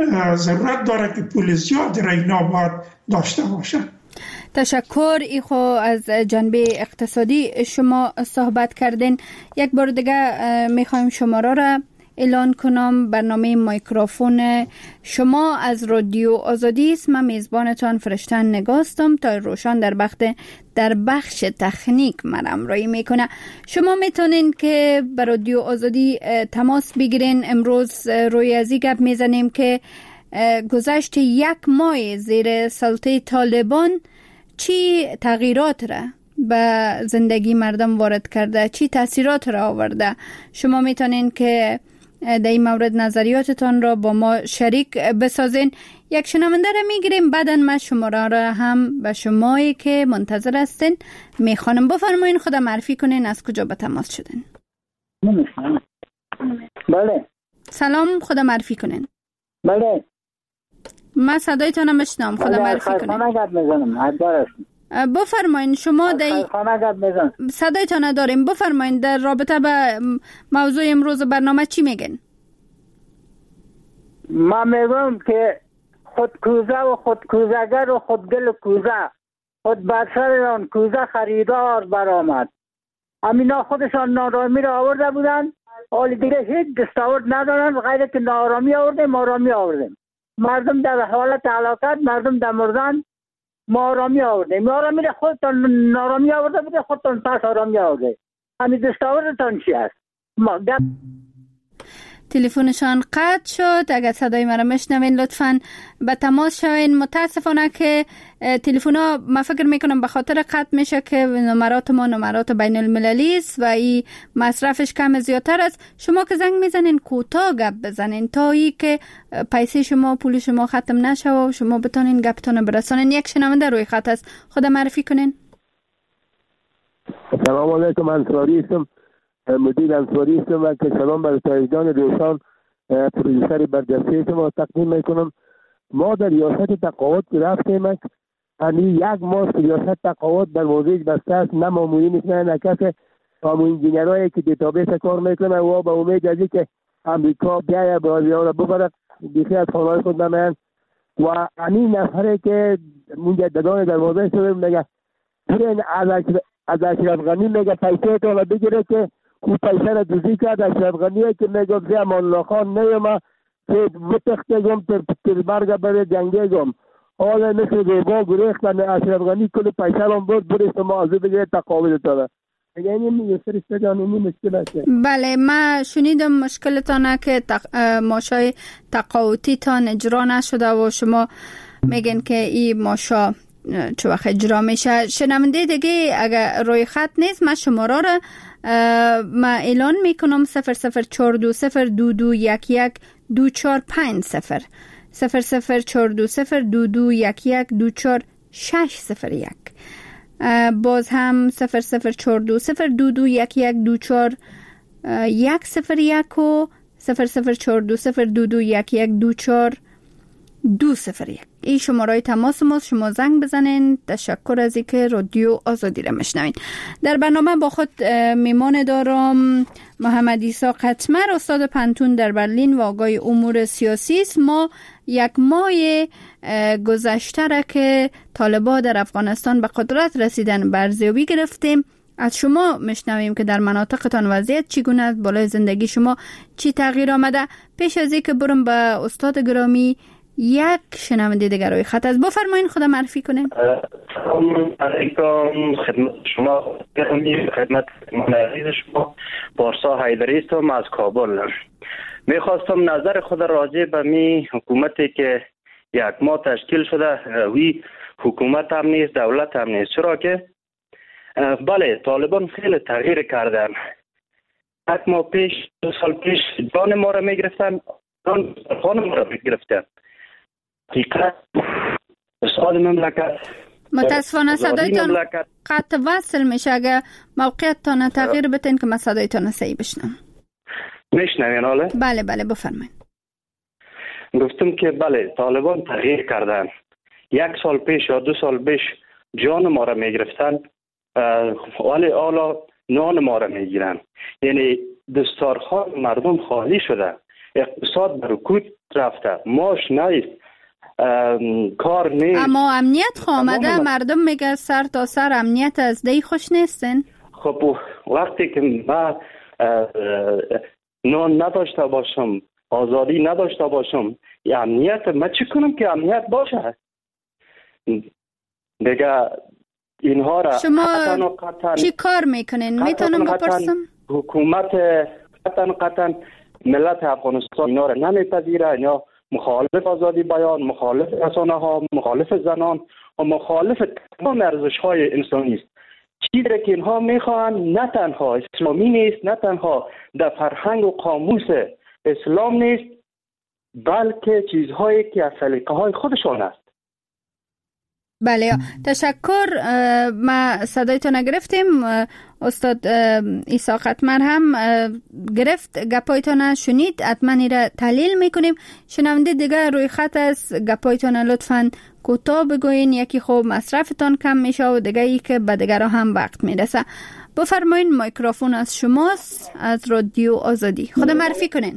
S10: ضرورت داره که پول زیاد را اینا باید داشته باشن.
S9: تشکر. ایخو از جنبه اقتصادی شما صحبت کردین. یک بار دیگه میخوایم شماره را اعلان کنم. برنامه میکروفون شما از رادیو آزادی است. من میزبانتان فرشتن نگاستم تا روشان در بخش تکنیک من همراهی میکنه. شما میتونین که به رادیو آزادی تماس بگیرین. امروز روی ازی گپ میزنیم که گذشت یک ماه زیر سلطه طالبان چی تغییرات را به زندگی مردم وارد کرده، چی تاثیرات را آورده. شما میتونین که در این مورد نظریاتتان را با ما شریک بسازین. یک شنونده را میگیریم، بعدا من شماره را هم به شمایی که منتظر هستین میخوانم. بفرمایین خود معرفی کنین، از کجا به تماس شدین؟
S16: بله.
S9: سلام، خود معرفی کنین.
S16: بله.
S9: من صدایتان رو میشنم، خود معرفی کنین. بفرمایین. شما صدایتان نداریم. بفرمایین در رابطه به موضوع امروز برنامه چی میگن؟
S16: ما میگم که خودکوزه و خودکوزگر و خودگل کوزه، خود برسران کوزه خریدار برآمد. امینا خودشان نارامی را آورده بودن، حال دیگه هیچ دستاورد ندارن غیر که نارامی آوردیم، آرامی آوردیم. مردم در حالت هلاکت، مردم در مردن، ما آرامی آوردیم. آرامی را خودتان نارامی آورده بوده، خودتان پس آرامی آورده. همین دستاوردتان چی است؟
S9: تلفنشان قطع شد. اگر صدای مرا میشنوین لطفاً به تماس شوین. متاسفانه که تلفن‌ها من فکر میکنم به خاطر قطع میشه که نمرات ما نمرات بین المللی است و این مصرفش کم زیادتر است. شما که زنگ میزنین کوتاه گپ بزنین تا ای که پیسه شما پول شما ختم نشه و شما بتونین گپتون برسانین. یک شنونده روی خط است، خود معرفی کنین.
S17: سلام علیکم، انصاری هستم، مدیر انصاری هستم و که سلام بر تاییدان روشان پروژیسر برجسته شما تقدیم میکنم. ما در ریاست تقاعد که رفتیم، همین یک ماه ریاست تقاعد در موضوعش بسته است، نه ماموری میکنه نه کسی. همون انجینیرایی که دیتابیس کار میکنه و با امید از که امریکا بیایه بازی ها را ببره بیخی از خانه‌های خود نمیان. و همین نفره که مجددان دروازه شده میگه برین از اشرف غنی میگه پیسه تو را بگیره که او پیسه را دوزی کرد. اشرف غنیه که میگه زی امان الله خان نیومه که بتخته گم تر برگه بره جنگه گم. حالا مثل روبا گریختن اشرف غنی کل پیسه را بود برست مازه بگیره تقاوید داره.
S9: بله، من شنیدم مشکلتانه که ماشای تقاعدی تان اجرا نشده و شما میگن که این ماشا چه وقت اجرا میشه. شنونده دیگه اگر روی خط نیست من شماره را ما اعلان میکنم 004202211245 00420221124601. باز هم 00420221124101 و 00420221124201. این شماره تماس ماست. شما زنگ بزنین. تشکر از اینکه رادیو آزادی را میشنوین. در برنامه با خود میمان دارم محمد عیسی قطمر، استاد پنتون در برلین و آقای امور سیاسی است. ما یک ماه گذشته را که طالبان در افغانستان به قدرت رسیدن برزیابی گرفتیم. از شما میشنویم که در مناطقتان وضعیت چگونه است، بالای زندگی شما چی تغییر آمده. پیش از اینکه برم به استاد گرامی، یک شنونده دیگر روی خط است. بفرمایین خود معرفی کنین.
S18: سلام علیکم خدمت شما، خدمت من عزیز شما پارسا حیدری هستم از کابل. میخواستم نظر خود راجع به می حکومتی که یک ماه تشکیل شده، وی حکومت هم نیست دولت هم نیست. چرا که بله طالبان خیلی تغییر کردن. یک ماه پیش 2 سال پیش جان ما را میگرفتن، خان ما را میگرفتن. حقیقت استاد مملکت
S9: متاسفانه صدایتان قطع وصل میشه. اگه موقعیتتان تغییر بتین که من صدایتان صحیح بشنم.
S18: میشنوین حالا؟
S9: بله بفرمایید.
S18: گفتم که بله طالبان تغییر کردن. 1 سال پیش یا 2 سال پیش جان ما را میگرفتن، ولی حالا نان ما را میگیرن. یعنی دستارخوان مردم خالی شده. اقتصاد به رکود رفته، معاش نیست، کار نیست.
S9: اما امنیت آمده، مردم میگه سر تا سر امنیت از دی خوش نیستن.
S18: خب وقتی که من نان نداشته باشم، آزادی نداشته باشم، امنیت من چی کنم که امنیت باشه؟ دیگه اینها را
S9: شما چی کار میکنین؟ میتونم بپرسم؟
S18: حکومت قطعا ملت افغانستان اینا را نمیپذیره. اینا مخالف آزادی بیان، مخالف رسانه ها، مخالف زنان و مخالف تمام ارزش های انسانی است. چیزی که اینها میخوان نه تنها اسلامی نیست، نه تنها در فرهنگ و قاموس اسلام نیست، بلکه چیزهایی که از سلیقه های خودشان است.
S9: بله، تشکر. ما صدایتون نگرفتیم. استاد عیسی قطمر هم گرفت، گپایتون شنید، حتما ایره تحلیل میکنیم. شنونده دیگه روی خط از گپایتون لطفاً کوتاه بگوین، یکی خوب مصرفتان کم میشه و دیگه ای که به دیگرها هم وقت میرسه. بفرمایین، میکروفون از شماست، از رادیو آزادی. خدا معرفی کنین.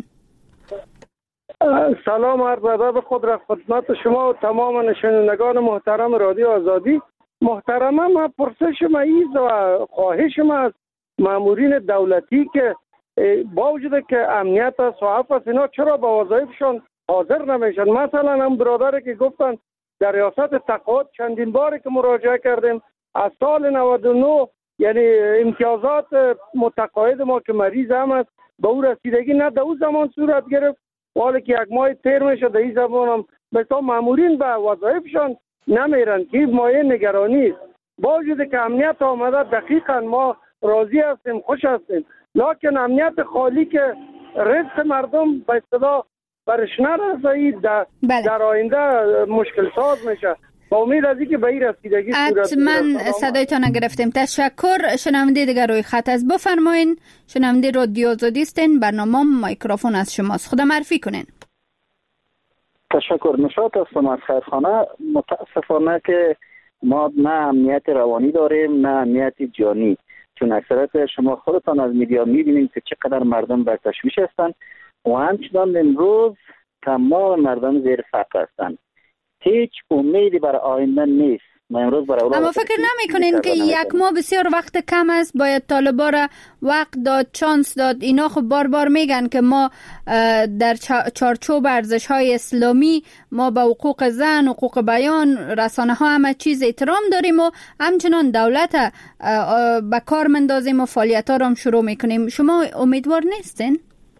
S11: سلام عرض ادب خود را خدمت شما و تمام شنوندگان محترم رادیو آزادی. محترمه، من پرسش ایز و خواهش از مامورین دولتی که با وجود که امنیت است و عفو است، اینا چرا به وظایفشان حاضر نمیشن؟ مثلا هم برادری که گفتن در ریاست تقاعد چندین باری که مراجعه کردیم از سال 99، یعنی امتیازات متقاعد ما که مریض هم است به او رسیدگی نه در اون زمان صورت گرفت، حالا که یک ماه تیر میشه در این زمان هم مثلا مامورین به وظایفشان نمیرن که مایه نگرانی است. با وجود که امنیت آمده دقیقا ما راضی هستیم، خوش هستیم، لکن امنیت خالی که رزق مردم به اصطلاح برش نرسید در آینده مشکل ساز میشه. با امید از اینکه به این رسیدگی صورت
S9: حتما صدایتان گرفتیم. تشکر. شنونده دیگر روی خط از بفرمایین. شنونده رادیو آزادی هستین، برنامه میکروفون از شماست. خدا معرفی کنین.
S19: تشکر. نشاط هستم از خیرخانه. متاسفانه که ما نه امنیت روانی داریم نه امنیت جانی، چون اکثریت شما خودتان از میدیا میبینید که چقدر مردم بر تشویش هستند و همچنان امروز تمام مردم زیر فقر هستند. هیچ امیدی برای آینده نیست.
S9: اما فکر نمی کنین که یک ماه بسیار وقت کم است؟ باید طالبا را وقت داد، چانس داد. اینا خب بار بار میگن که ما در چارچوب ارزش های اسلامی ما به حقوق زن، حقوق بیان، رسانه ها همه چیز احترام داریم و همچنان دولت به کار مندازیم و فعالیت ها را هم شروع میکنیم. شما امیدوار نیستین؟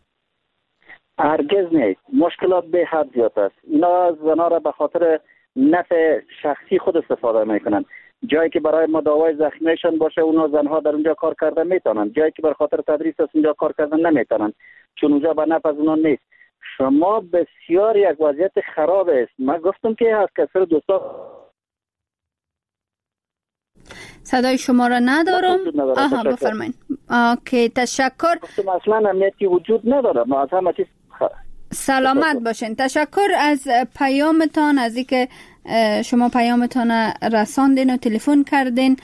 S19: هرگز نیست. مشکلات به حد زیاد است. اینا زنها را به خاطر نفع شخصی خود استفاده میکنن. جایی که برای مداوای زخمیشان باشه اونا زنها در اونجا کار کردن میتونن، جایی که برای خاطر تدریس است اونجا کار کردن نمیتونن، چون اونجا به نفع از اونا نیست. شما بسیار یک وضعیت خراب است. من گفتم که از کسر دوستا
S9: صدای شما را ندارم. آها بفرمایید. اوکی تشکر.
S19: اصلا امنیتی وجود نداره. ما از همه چیز
S9: سلامت باشین. تشکر از پیامتان، از اینکه شما پیامتان رساندین و تلفن کردین.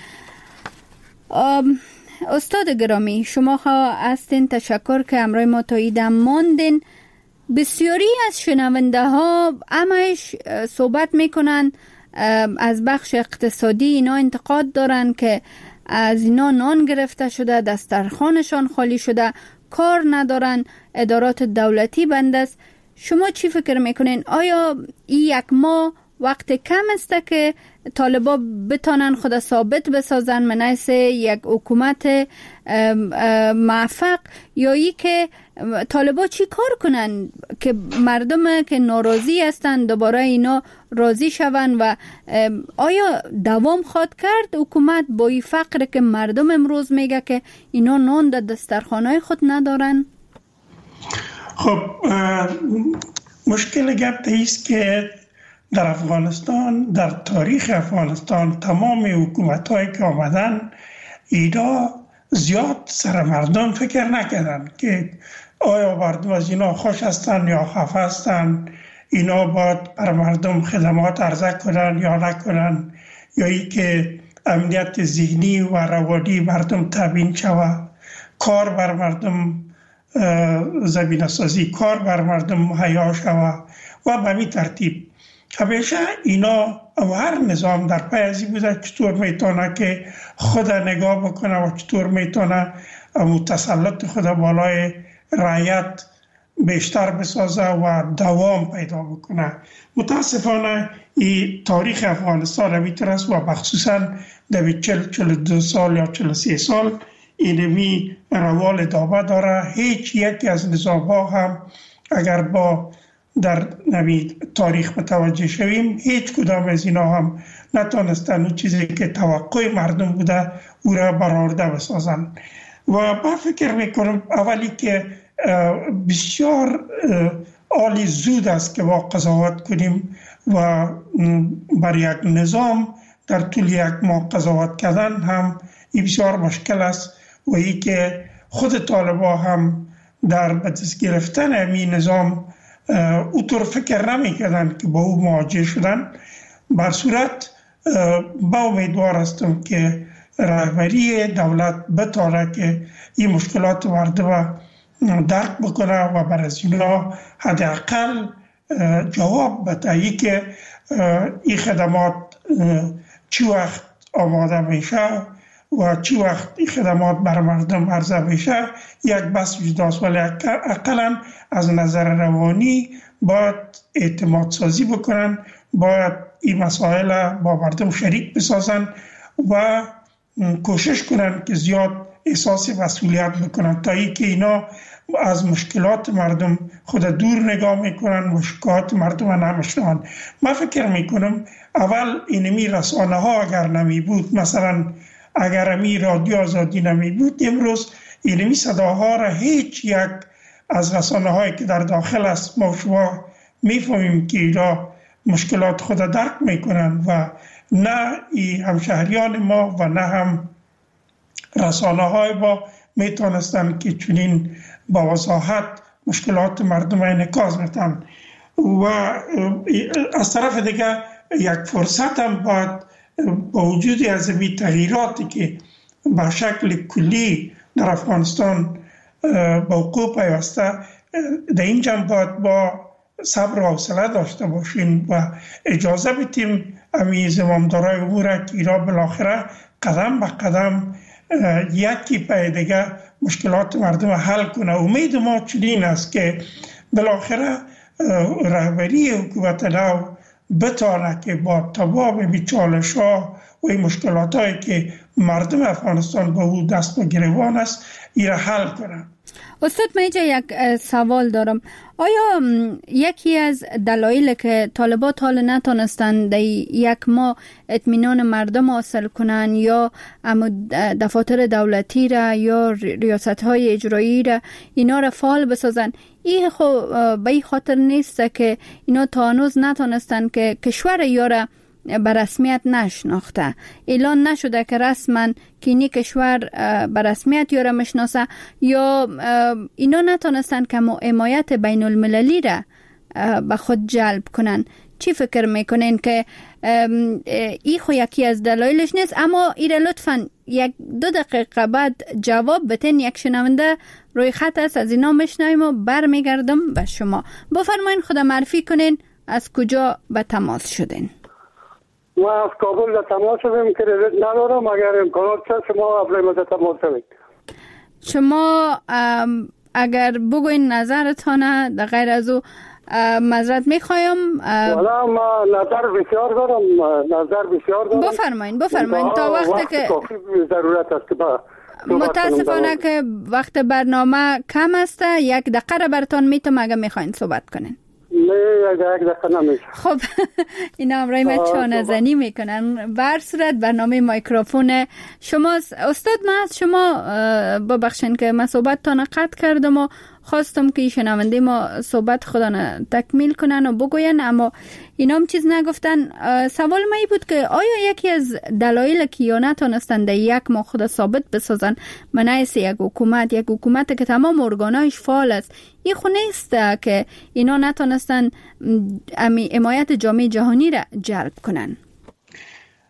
S9: استاد گرامی شما هستین، تشکر که امروز ما تا ایدم ماندین. بسیاری از شنونده ها همش صحبت میکنن از بخش اقتصادی، اینا انتقاد دارن که از اینا نان گرفته شده، دسترخوانشان خالی شده، کار ندارن، ادارات دولتی بند است. شما چی فکر میکنین؟ آیا این یک ماه وقت کم است که طالبا بتانن خود ثابت بسازن منیس یک حکومت موفق، یا ای که طالبا چی کار کنن که مردم که ناراضی هستن دوباره اینا راضی شون؟ و آیا دوام خواد کرد حکومت با این فقر که مردم امروز میگه که اینا نان در دسترخوانای خود ندارن؟
S10: خب مشکل گپ ایست که در افغانستان، در تاریخ افغانستان، تمام حکومت‌هایی که آمدن اینا زیاد سر مردم فکر نکردن که آیا مردم از اینا خوش هستن یا خفه هستن، اینا باید بر مردم خدمات عرضه کنن یا نکنن، یا ای که امنیت ذهنی و روانی مردم تامین شود، کار بر مردم زمینه سازی کار بر مردم مهیا شود و به این ترتیب همیشه اینا و هر نظام در پی ازی بوده چطور میتونه که خود نگاه بکنه و چطور میتونه تسلط خود بالای رعیت بیشتر بسازه و دوام پیدا بکنه. متاسفانه این تاریخ افغانستان همیتر است و مخصوصا در 42 سال یا 43 سال اینمی روال ادامه داره. هیچ یکی از نظام ها هم اگر با در نمی تاریخ متوجه شویم هیچ کدام از اینا هم نتونستن اون چیزی که توقع مردم بوده او را برآورده بسازن. و من فکر میکنم اولی که بسیار عالی زود است که با قضاوت کنیم و بر یک نظام در طول یک ماه قضاوت کردن هم بسیار مشکل است و ای که خود طالبا هم در دست گرفتن همین نظام اوطور فکر نمی کردن که با او مواجه شدن. بر صورت با امیدوار هستم که رهبری دولت بتونه که این مشکلات مردم درک بکنه و بر از اینا حداقل جواب بده که این خدمات چی وقت آماده میشه و چی وقت این خدمات بر مردم عرضه میشه یک بس وجود است، ولی اقلا از نظر روانی باید اعتماد سازی بکنن، باید این مسائل با مردم شریک بسازن و کوشش کنن که زیاد احساس مسئولیت بکنن تا ای که اینا از مشکلات مردم خود دور نگاه میکنن و شکایات مردم نمیشنون. من فکر میکنم اول اینمی رسانه ها اگر نمی بود، مثلا اگر امی رادیو آزادی نمی بود، امروز اینمی صداها را هیچ یک از رسانه هایی که در داخل است ما شما میفهمیم که اینا مشکلات خود درک میکنن و نه همشهریان ما و نه هم رسانه های ما میتونستن که چنین با وضاحت مشکلات مردم انعکاس بدن. و از طرف دیگه یک فرصت هم باید با وجود از این تغییراتی که به شکل کلی در افغانستان با وقوع پیوسته، در اینجا باید با صبر و حوصله داشته باشیم و اجازه بدیم امی زمامدارای امور که ایران بالاخره قدم به قدم یکی پای دیگه مشکلات مردم حل کنه. امید ما چنین است که بالاخره رهبری حکومت نو بتونه که با تمام چالش ها و این مشکلات هایی که مردم افغانستان به او دست و گریبان است این را حل کنه.
S9: استاد میجا یک سوال دارم. آیا یکی از دلایل که طالبات حال نتونستن در یک ماه اطمینان مردم حاصل کنن یا دفاتر دولتی را یا ریاست های اجرایی را اینا را فعال بسازن، این به این خاطر نیست که اینا تا هنوز نتونستن که کشور یاره به رسمیت نشناخته، اعلان نشده که رسما که این کشور به رسمیت یاره مشناسه، یا اینا نتونستن که حمایت بین المللی را به خود جلب کنن. چی فکر میکنین که این خو یکی از دلایلش نیست؟ اما ایره لطفاً 1-2 دقیقه بعد جواب بتین. یک شنونده روی خط است، از اینا مشنویم و برمیگردم به شما. بفرمایین خود معرفی کنین، از کجا به تماس شدین؟
S11: ما از کابل به تماس شدیم که ندارم، اگر امکانات چه شما اولای ما تماس شدید.
S9: شما اگر بگوین نظرتانه در غیر از او معذرت میخوایم.
S11: والا ما نظر بسیار دارم.
S9: بفرمایین تا وقتی که
S11: ضرورت است که
S9: متاسفانه که وقت برنامه کم است، 1 دقیقه را براتون میتونم اگه میخواین صحبت کنین.
S11: نه 1 دقیقه نمیشه.
S9: خب اینا امرای ما چانه زنی میکنن. بر صورت برنامه میکروفون شماست. استاد، من از شما ببخشین که من صحبت تانه قطع کردم و خواستم که شنونده ما صحبت خودانه تکمیل کنن و بگوین، اما اینا هم چیز نگفتن. سوال ما ای بود که آیا یکی از دلایل که یا نتونستن در 1 ماه خود ثابت بسازن منعیس یک حکومت که تمام ارگانایش فعال است، این خو نیست که اینا نتونستن حمایت جامعه جهانی را جلب کنن؟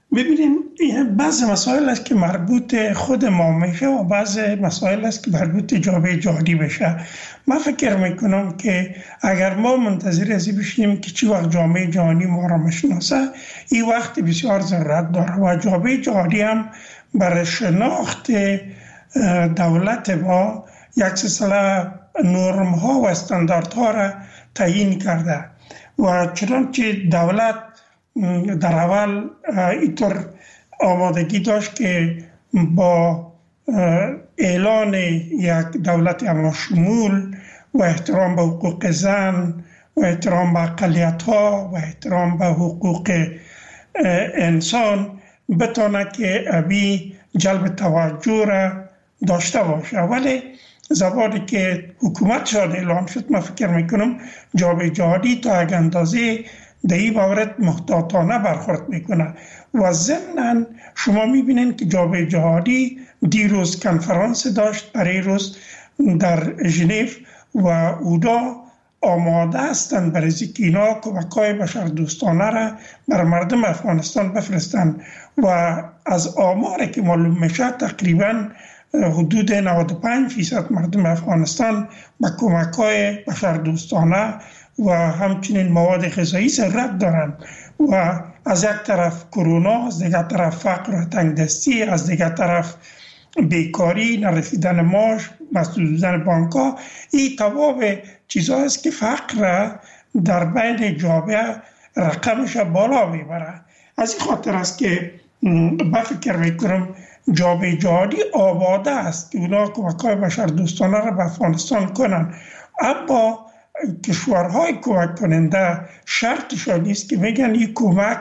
S10: ببینیم بعض مسائل است که مربوط خود ما میشه و بعض مسائل است که مربوط جامعه جهانی بشه. من فکر میکنم که اگر ما منتظر ازی بشیم که چی وقت جامعه جهانی ما را مشناسه، این وقت بسیار ضرورت داره و جامعه جهانی هم برای شناخت دولت ما یک سلسله نرم ها و استانداردها را تعیین کرده و چنانچه دولت در اول اینطور آمادگی داشت که با اعلان یک دولت همشمول و احترام به حقوق زن و احترام به اقلیت‌ها و احترام به حقوق انسان بتونه که ابی جلب توجه را داشته باشه. ولی زمانی که حکومتشان اعلام شد، من فکر میکنم جامعه جهانی تا یک اندازه در این مورد محتاطانه برخورد میکنه و ضمناً شما میبینید که جامعه جهانی دیروز کنفرانس داشت برای روز در ژنو و اودا آماده هستند برای اینکه اینا کمک‌های بشردوستانه را بر مردم افغانستان بفرستند و از آماری که معلوم میشه تقریباً حدود 95% مردم افغانستان به کمک‌های بشردوستانه و همچنین مواد غذایی ضرورت دارند و از یک طرف کرونا، از دیگر طرف فقر و تنگدستی، از دیگر طرف بیکاری، نرسیدن معاش، مسدود بودن بانک‌ها، این تمام چیزها است که فقر در بین جامعه رقمش بالا میبره. از این خاطر است که من فکر میکنم جامعه جهانی آماده است که اونا کمک‌های بشردوستانه را به افغانستان کنن، اما کشورهای کمک کننده شرطشان نیست که میگن این کمک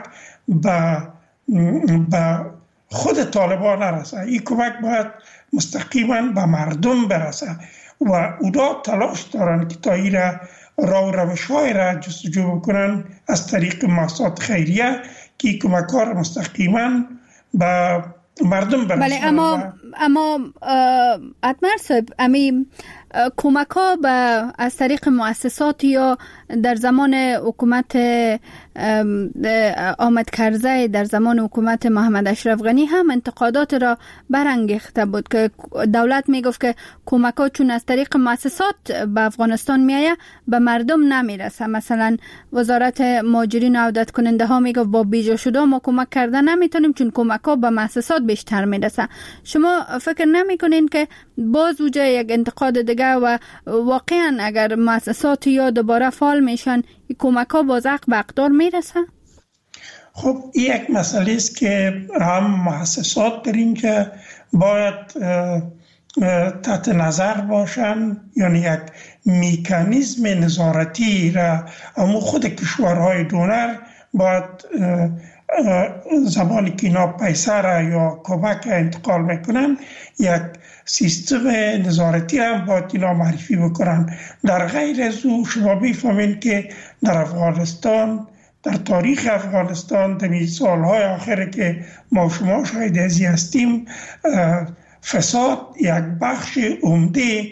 S10: به خود طالبان نرسه، این کمک باید مستقیما به مردم برسه و اونا تلاش دارن که تا این راه و روش‌های را جستجو بکنن از طریق مؤسسات خیریه که این کمک ها را مستقیما به مردم برسه.
S9: بله، اما اتمر صاحب، کمک ها از طریق مؤسسات یا در زمان حکومت آمد کرزی، در زمان حکومت محمد اشرف غنی هم انتقادات را برانگیخته بود که دولت میگفت که کمک ها چون از طریق مؤسسات به افغانستان میایه به مردم نمیرسه. مثلا وزارت مهاجرین و عودت کننده ها میگفت با بیجا شده ما کمک کردن نمیتونیم چون کمک ها به مؤسسات بیشتر میرسه. شما فکر نمیکنین که باز وجه یک انتقاد دیگه و واقعا اگر مؤسسات یا دوباره فعال میشن کمک ها باز به اقدار میرسه؟
S10: خب این یک مسئله است که هم مؤسسات در اینجا باید تحت نظر باشن، یعنی یک میکانیزم نظارتی را اما خود کشورهای دونر باید زمانی که اینا پیسه را یا کمک انتقال میکنن یک سیستم نظارتی هم باید اینا معرفی بکنن. در غیر از او شما میفهمین که در افغانستان، در تاریخ افغانستان در سالهای آخر که ما شما شاید ازی هستیم، فساد یک بخش عمده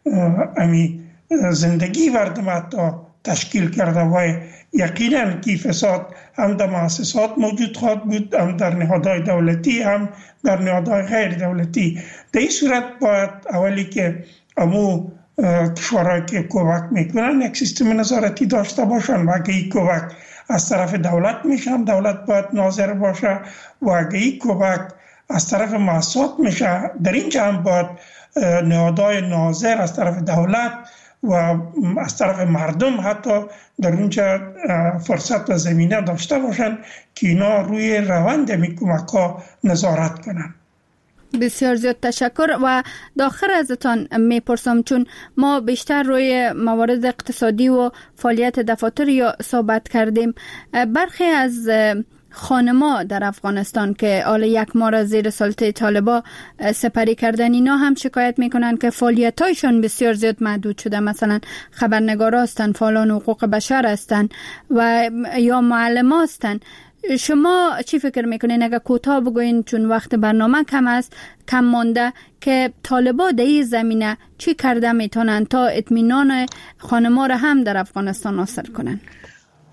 S10: زندگی مردم تشکیل کرده و یقینا که فساد هم در مؤسسات موجود خواهد بود، هم در نهادهای دولتی، هم در نهادهای غیر دولتی. در این صورت باید اولی که امو کشورهایی که کمک میکنن یک سیستم نظارتی داشته باشن و اگه این کمک از طرف دولت میشن، دولت باید ناظر باشه و اگه این کمک از طرف مؤسسات میشه، در اینجا هم باید نهادهای ناظر از طرف دولت و از طرف مردم حتی در اونجا فرصت و زمینه داشته باشن که اینا روی روند می کمک ها نظارت کنن.
S9: بسیار زیاد تشکر. و داخل ازتان میپرسم چون ما بیشتر روی موارد اقتصادی و فعالیت دفاتر یا صحبت کردیم، برخی از خانما در افغانستان که حالا یک ماه را زیر سلطه طالبا سپری کردن، اینا هم شکایت میکنن که فعالیتایشان بسیار زیاد محدود شده. مثلا خبرنگارا هستن، فعالان حقوق بشر هستن و یا معلم هستن. شما چی فکر میکنین اگر کوتاه بگوین چون وقت برنامه کم مانده که طالبا در این زمینه چی کرده میتونن تا اطمینان خانما را هم در افغانستان حاصل کنن؟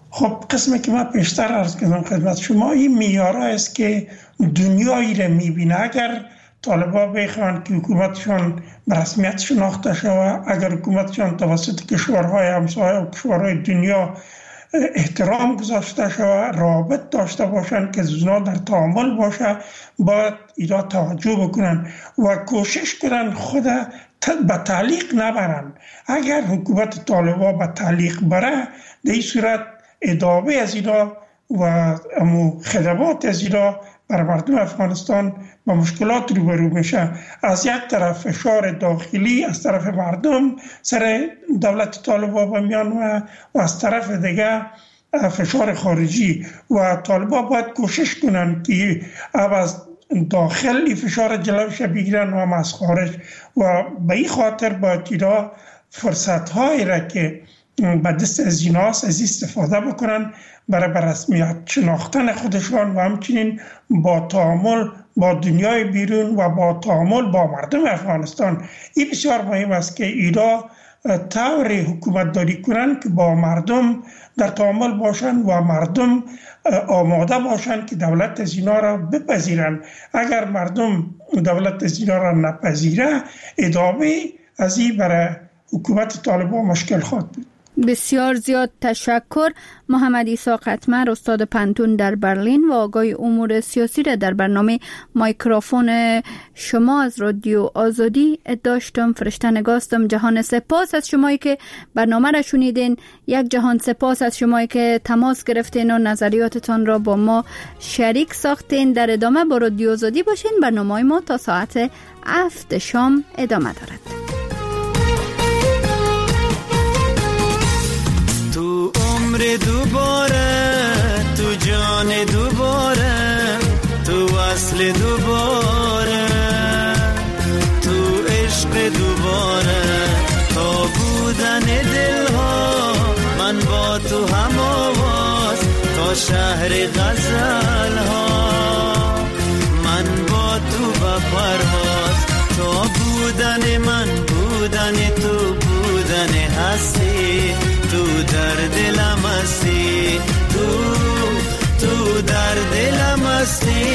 S10: خب قسمی که من پیشتر عرض کردم خدمت شما، این معیارها است که دنیایی را میبینه. اگر طالبا بخوان که حکومتشان به رسمیت شناخته شود، اگر حکومتشان توسط کشورهای همسایه و کشورهای دنیا احترام گذاشته شود، رابط داشته باشند که زنا در تعامل باشه، باید اینا توجه بکنن و کوشش کنن خود به تعلیق نبرن. اگر حکومت طالبا به تعلیق بره، در این صورت ادامه از اینا و خدمات از اینا بر مردم افغانستان با مشکلات روبرو میشه. از یک طرف فشار داخلی از طرف مردم سر دولت طالبا به میان و از طرف دیگه فشار خارجی، و طالبا باید کوشش کنن که از داخل فشار جلوش بگیرن و از خارج، و به این خاطر باید اینا فرصت هایی را که به دست از ایناست از استفاده بکنن برای رسمیت شناختن خودشان و همچنین با تعامل با دنیای بیرون و با تعامل با مردم افغانستان. این بسیار مهم است که اینا طور حکومت داری کنن که با مردم در تعامل باشن و مردم آماده باشن که دولت از اینا را بپذیرن. اگر مردم دولت از اینا را نپذیره، ادامه از این برای حکومت طالبان مشکل خواهد بود.
S9: بسیار زیاد تشکر. محمد عیسی قطمر، استاد پانتون در برلین و آگاه امور سیاسی را در برنامه مایکروفون شما از رادیو آزادی داشتم. فرشته نگاستم. جهان سپاس از شمایی که برنامه را شنیدین. یک جهان سپاس از شمایی که تماس گرفتین و نظریاتتان را با ما شریک ساختین. در ادامه با رادیو آزادی باشین. برنامه ما تا ساعت 7 شام ادامه دارد.
S20: دوباره تو جان دوباره تو وصل دوباره تو عشق دوباره تا بودن دلها من با تو هم آواز تا شهر غزل ها من با تو با پرواز تا بودن من بودن تو بودن هستی تو در دلم هستی تو در دلم هستی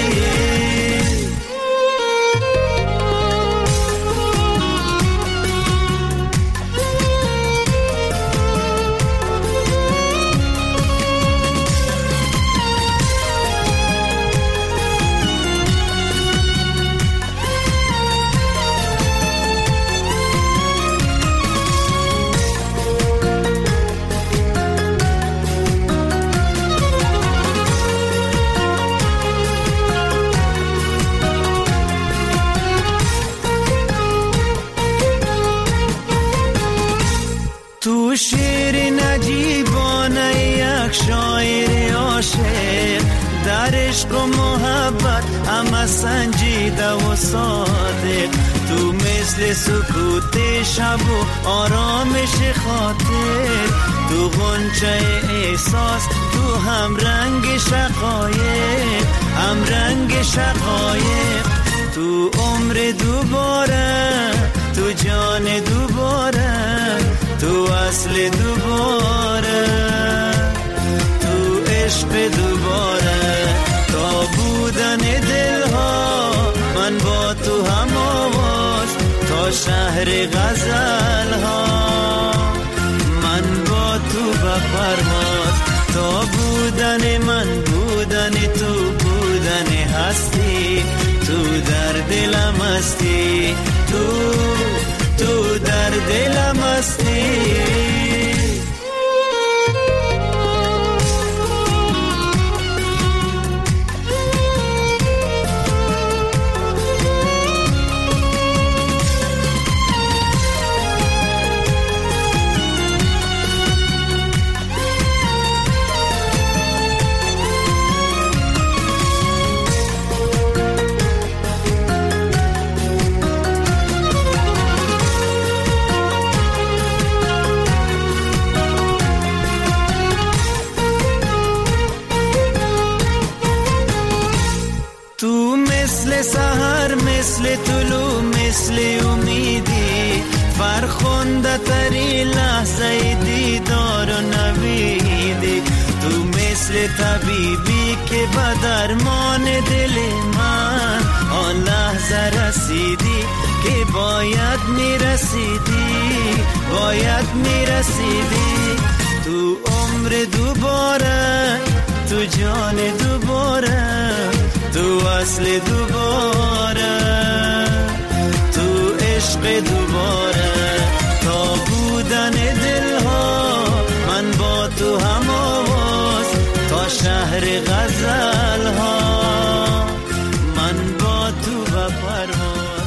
S20: شیر نجیبانه یک شاعر عاشق در عشق و محبت همه سنجیده و صادق تو مثل سکوت شب و آرامش خاطر تو غنچه احساس تو هم رنگ شقایق هم رنگ شقایق تو عمر دوباره تو جان دوباره تو اصل دوباره تو عشق دوباره تا بودن دلها من با تو هم آواز تا شهر غزل ها من با تو به پرواز تا بودن من بودن تو بودن هستی تو در دلم هستی تو در دلم هستی سحر مثل طلوع مثل امیدی فرخنده تری لحظه دیدار و نویدی تو مثل طبیبی که به درمان دل من آن لحظه رسیدی که باید میرسیدی تو عمر دوباره تو جان دوباره تو اصل دوباره تو عشق دوباره تا بودن دلها من با تو هم آواز تا شهر غزل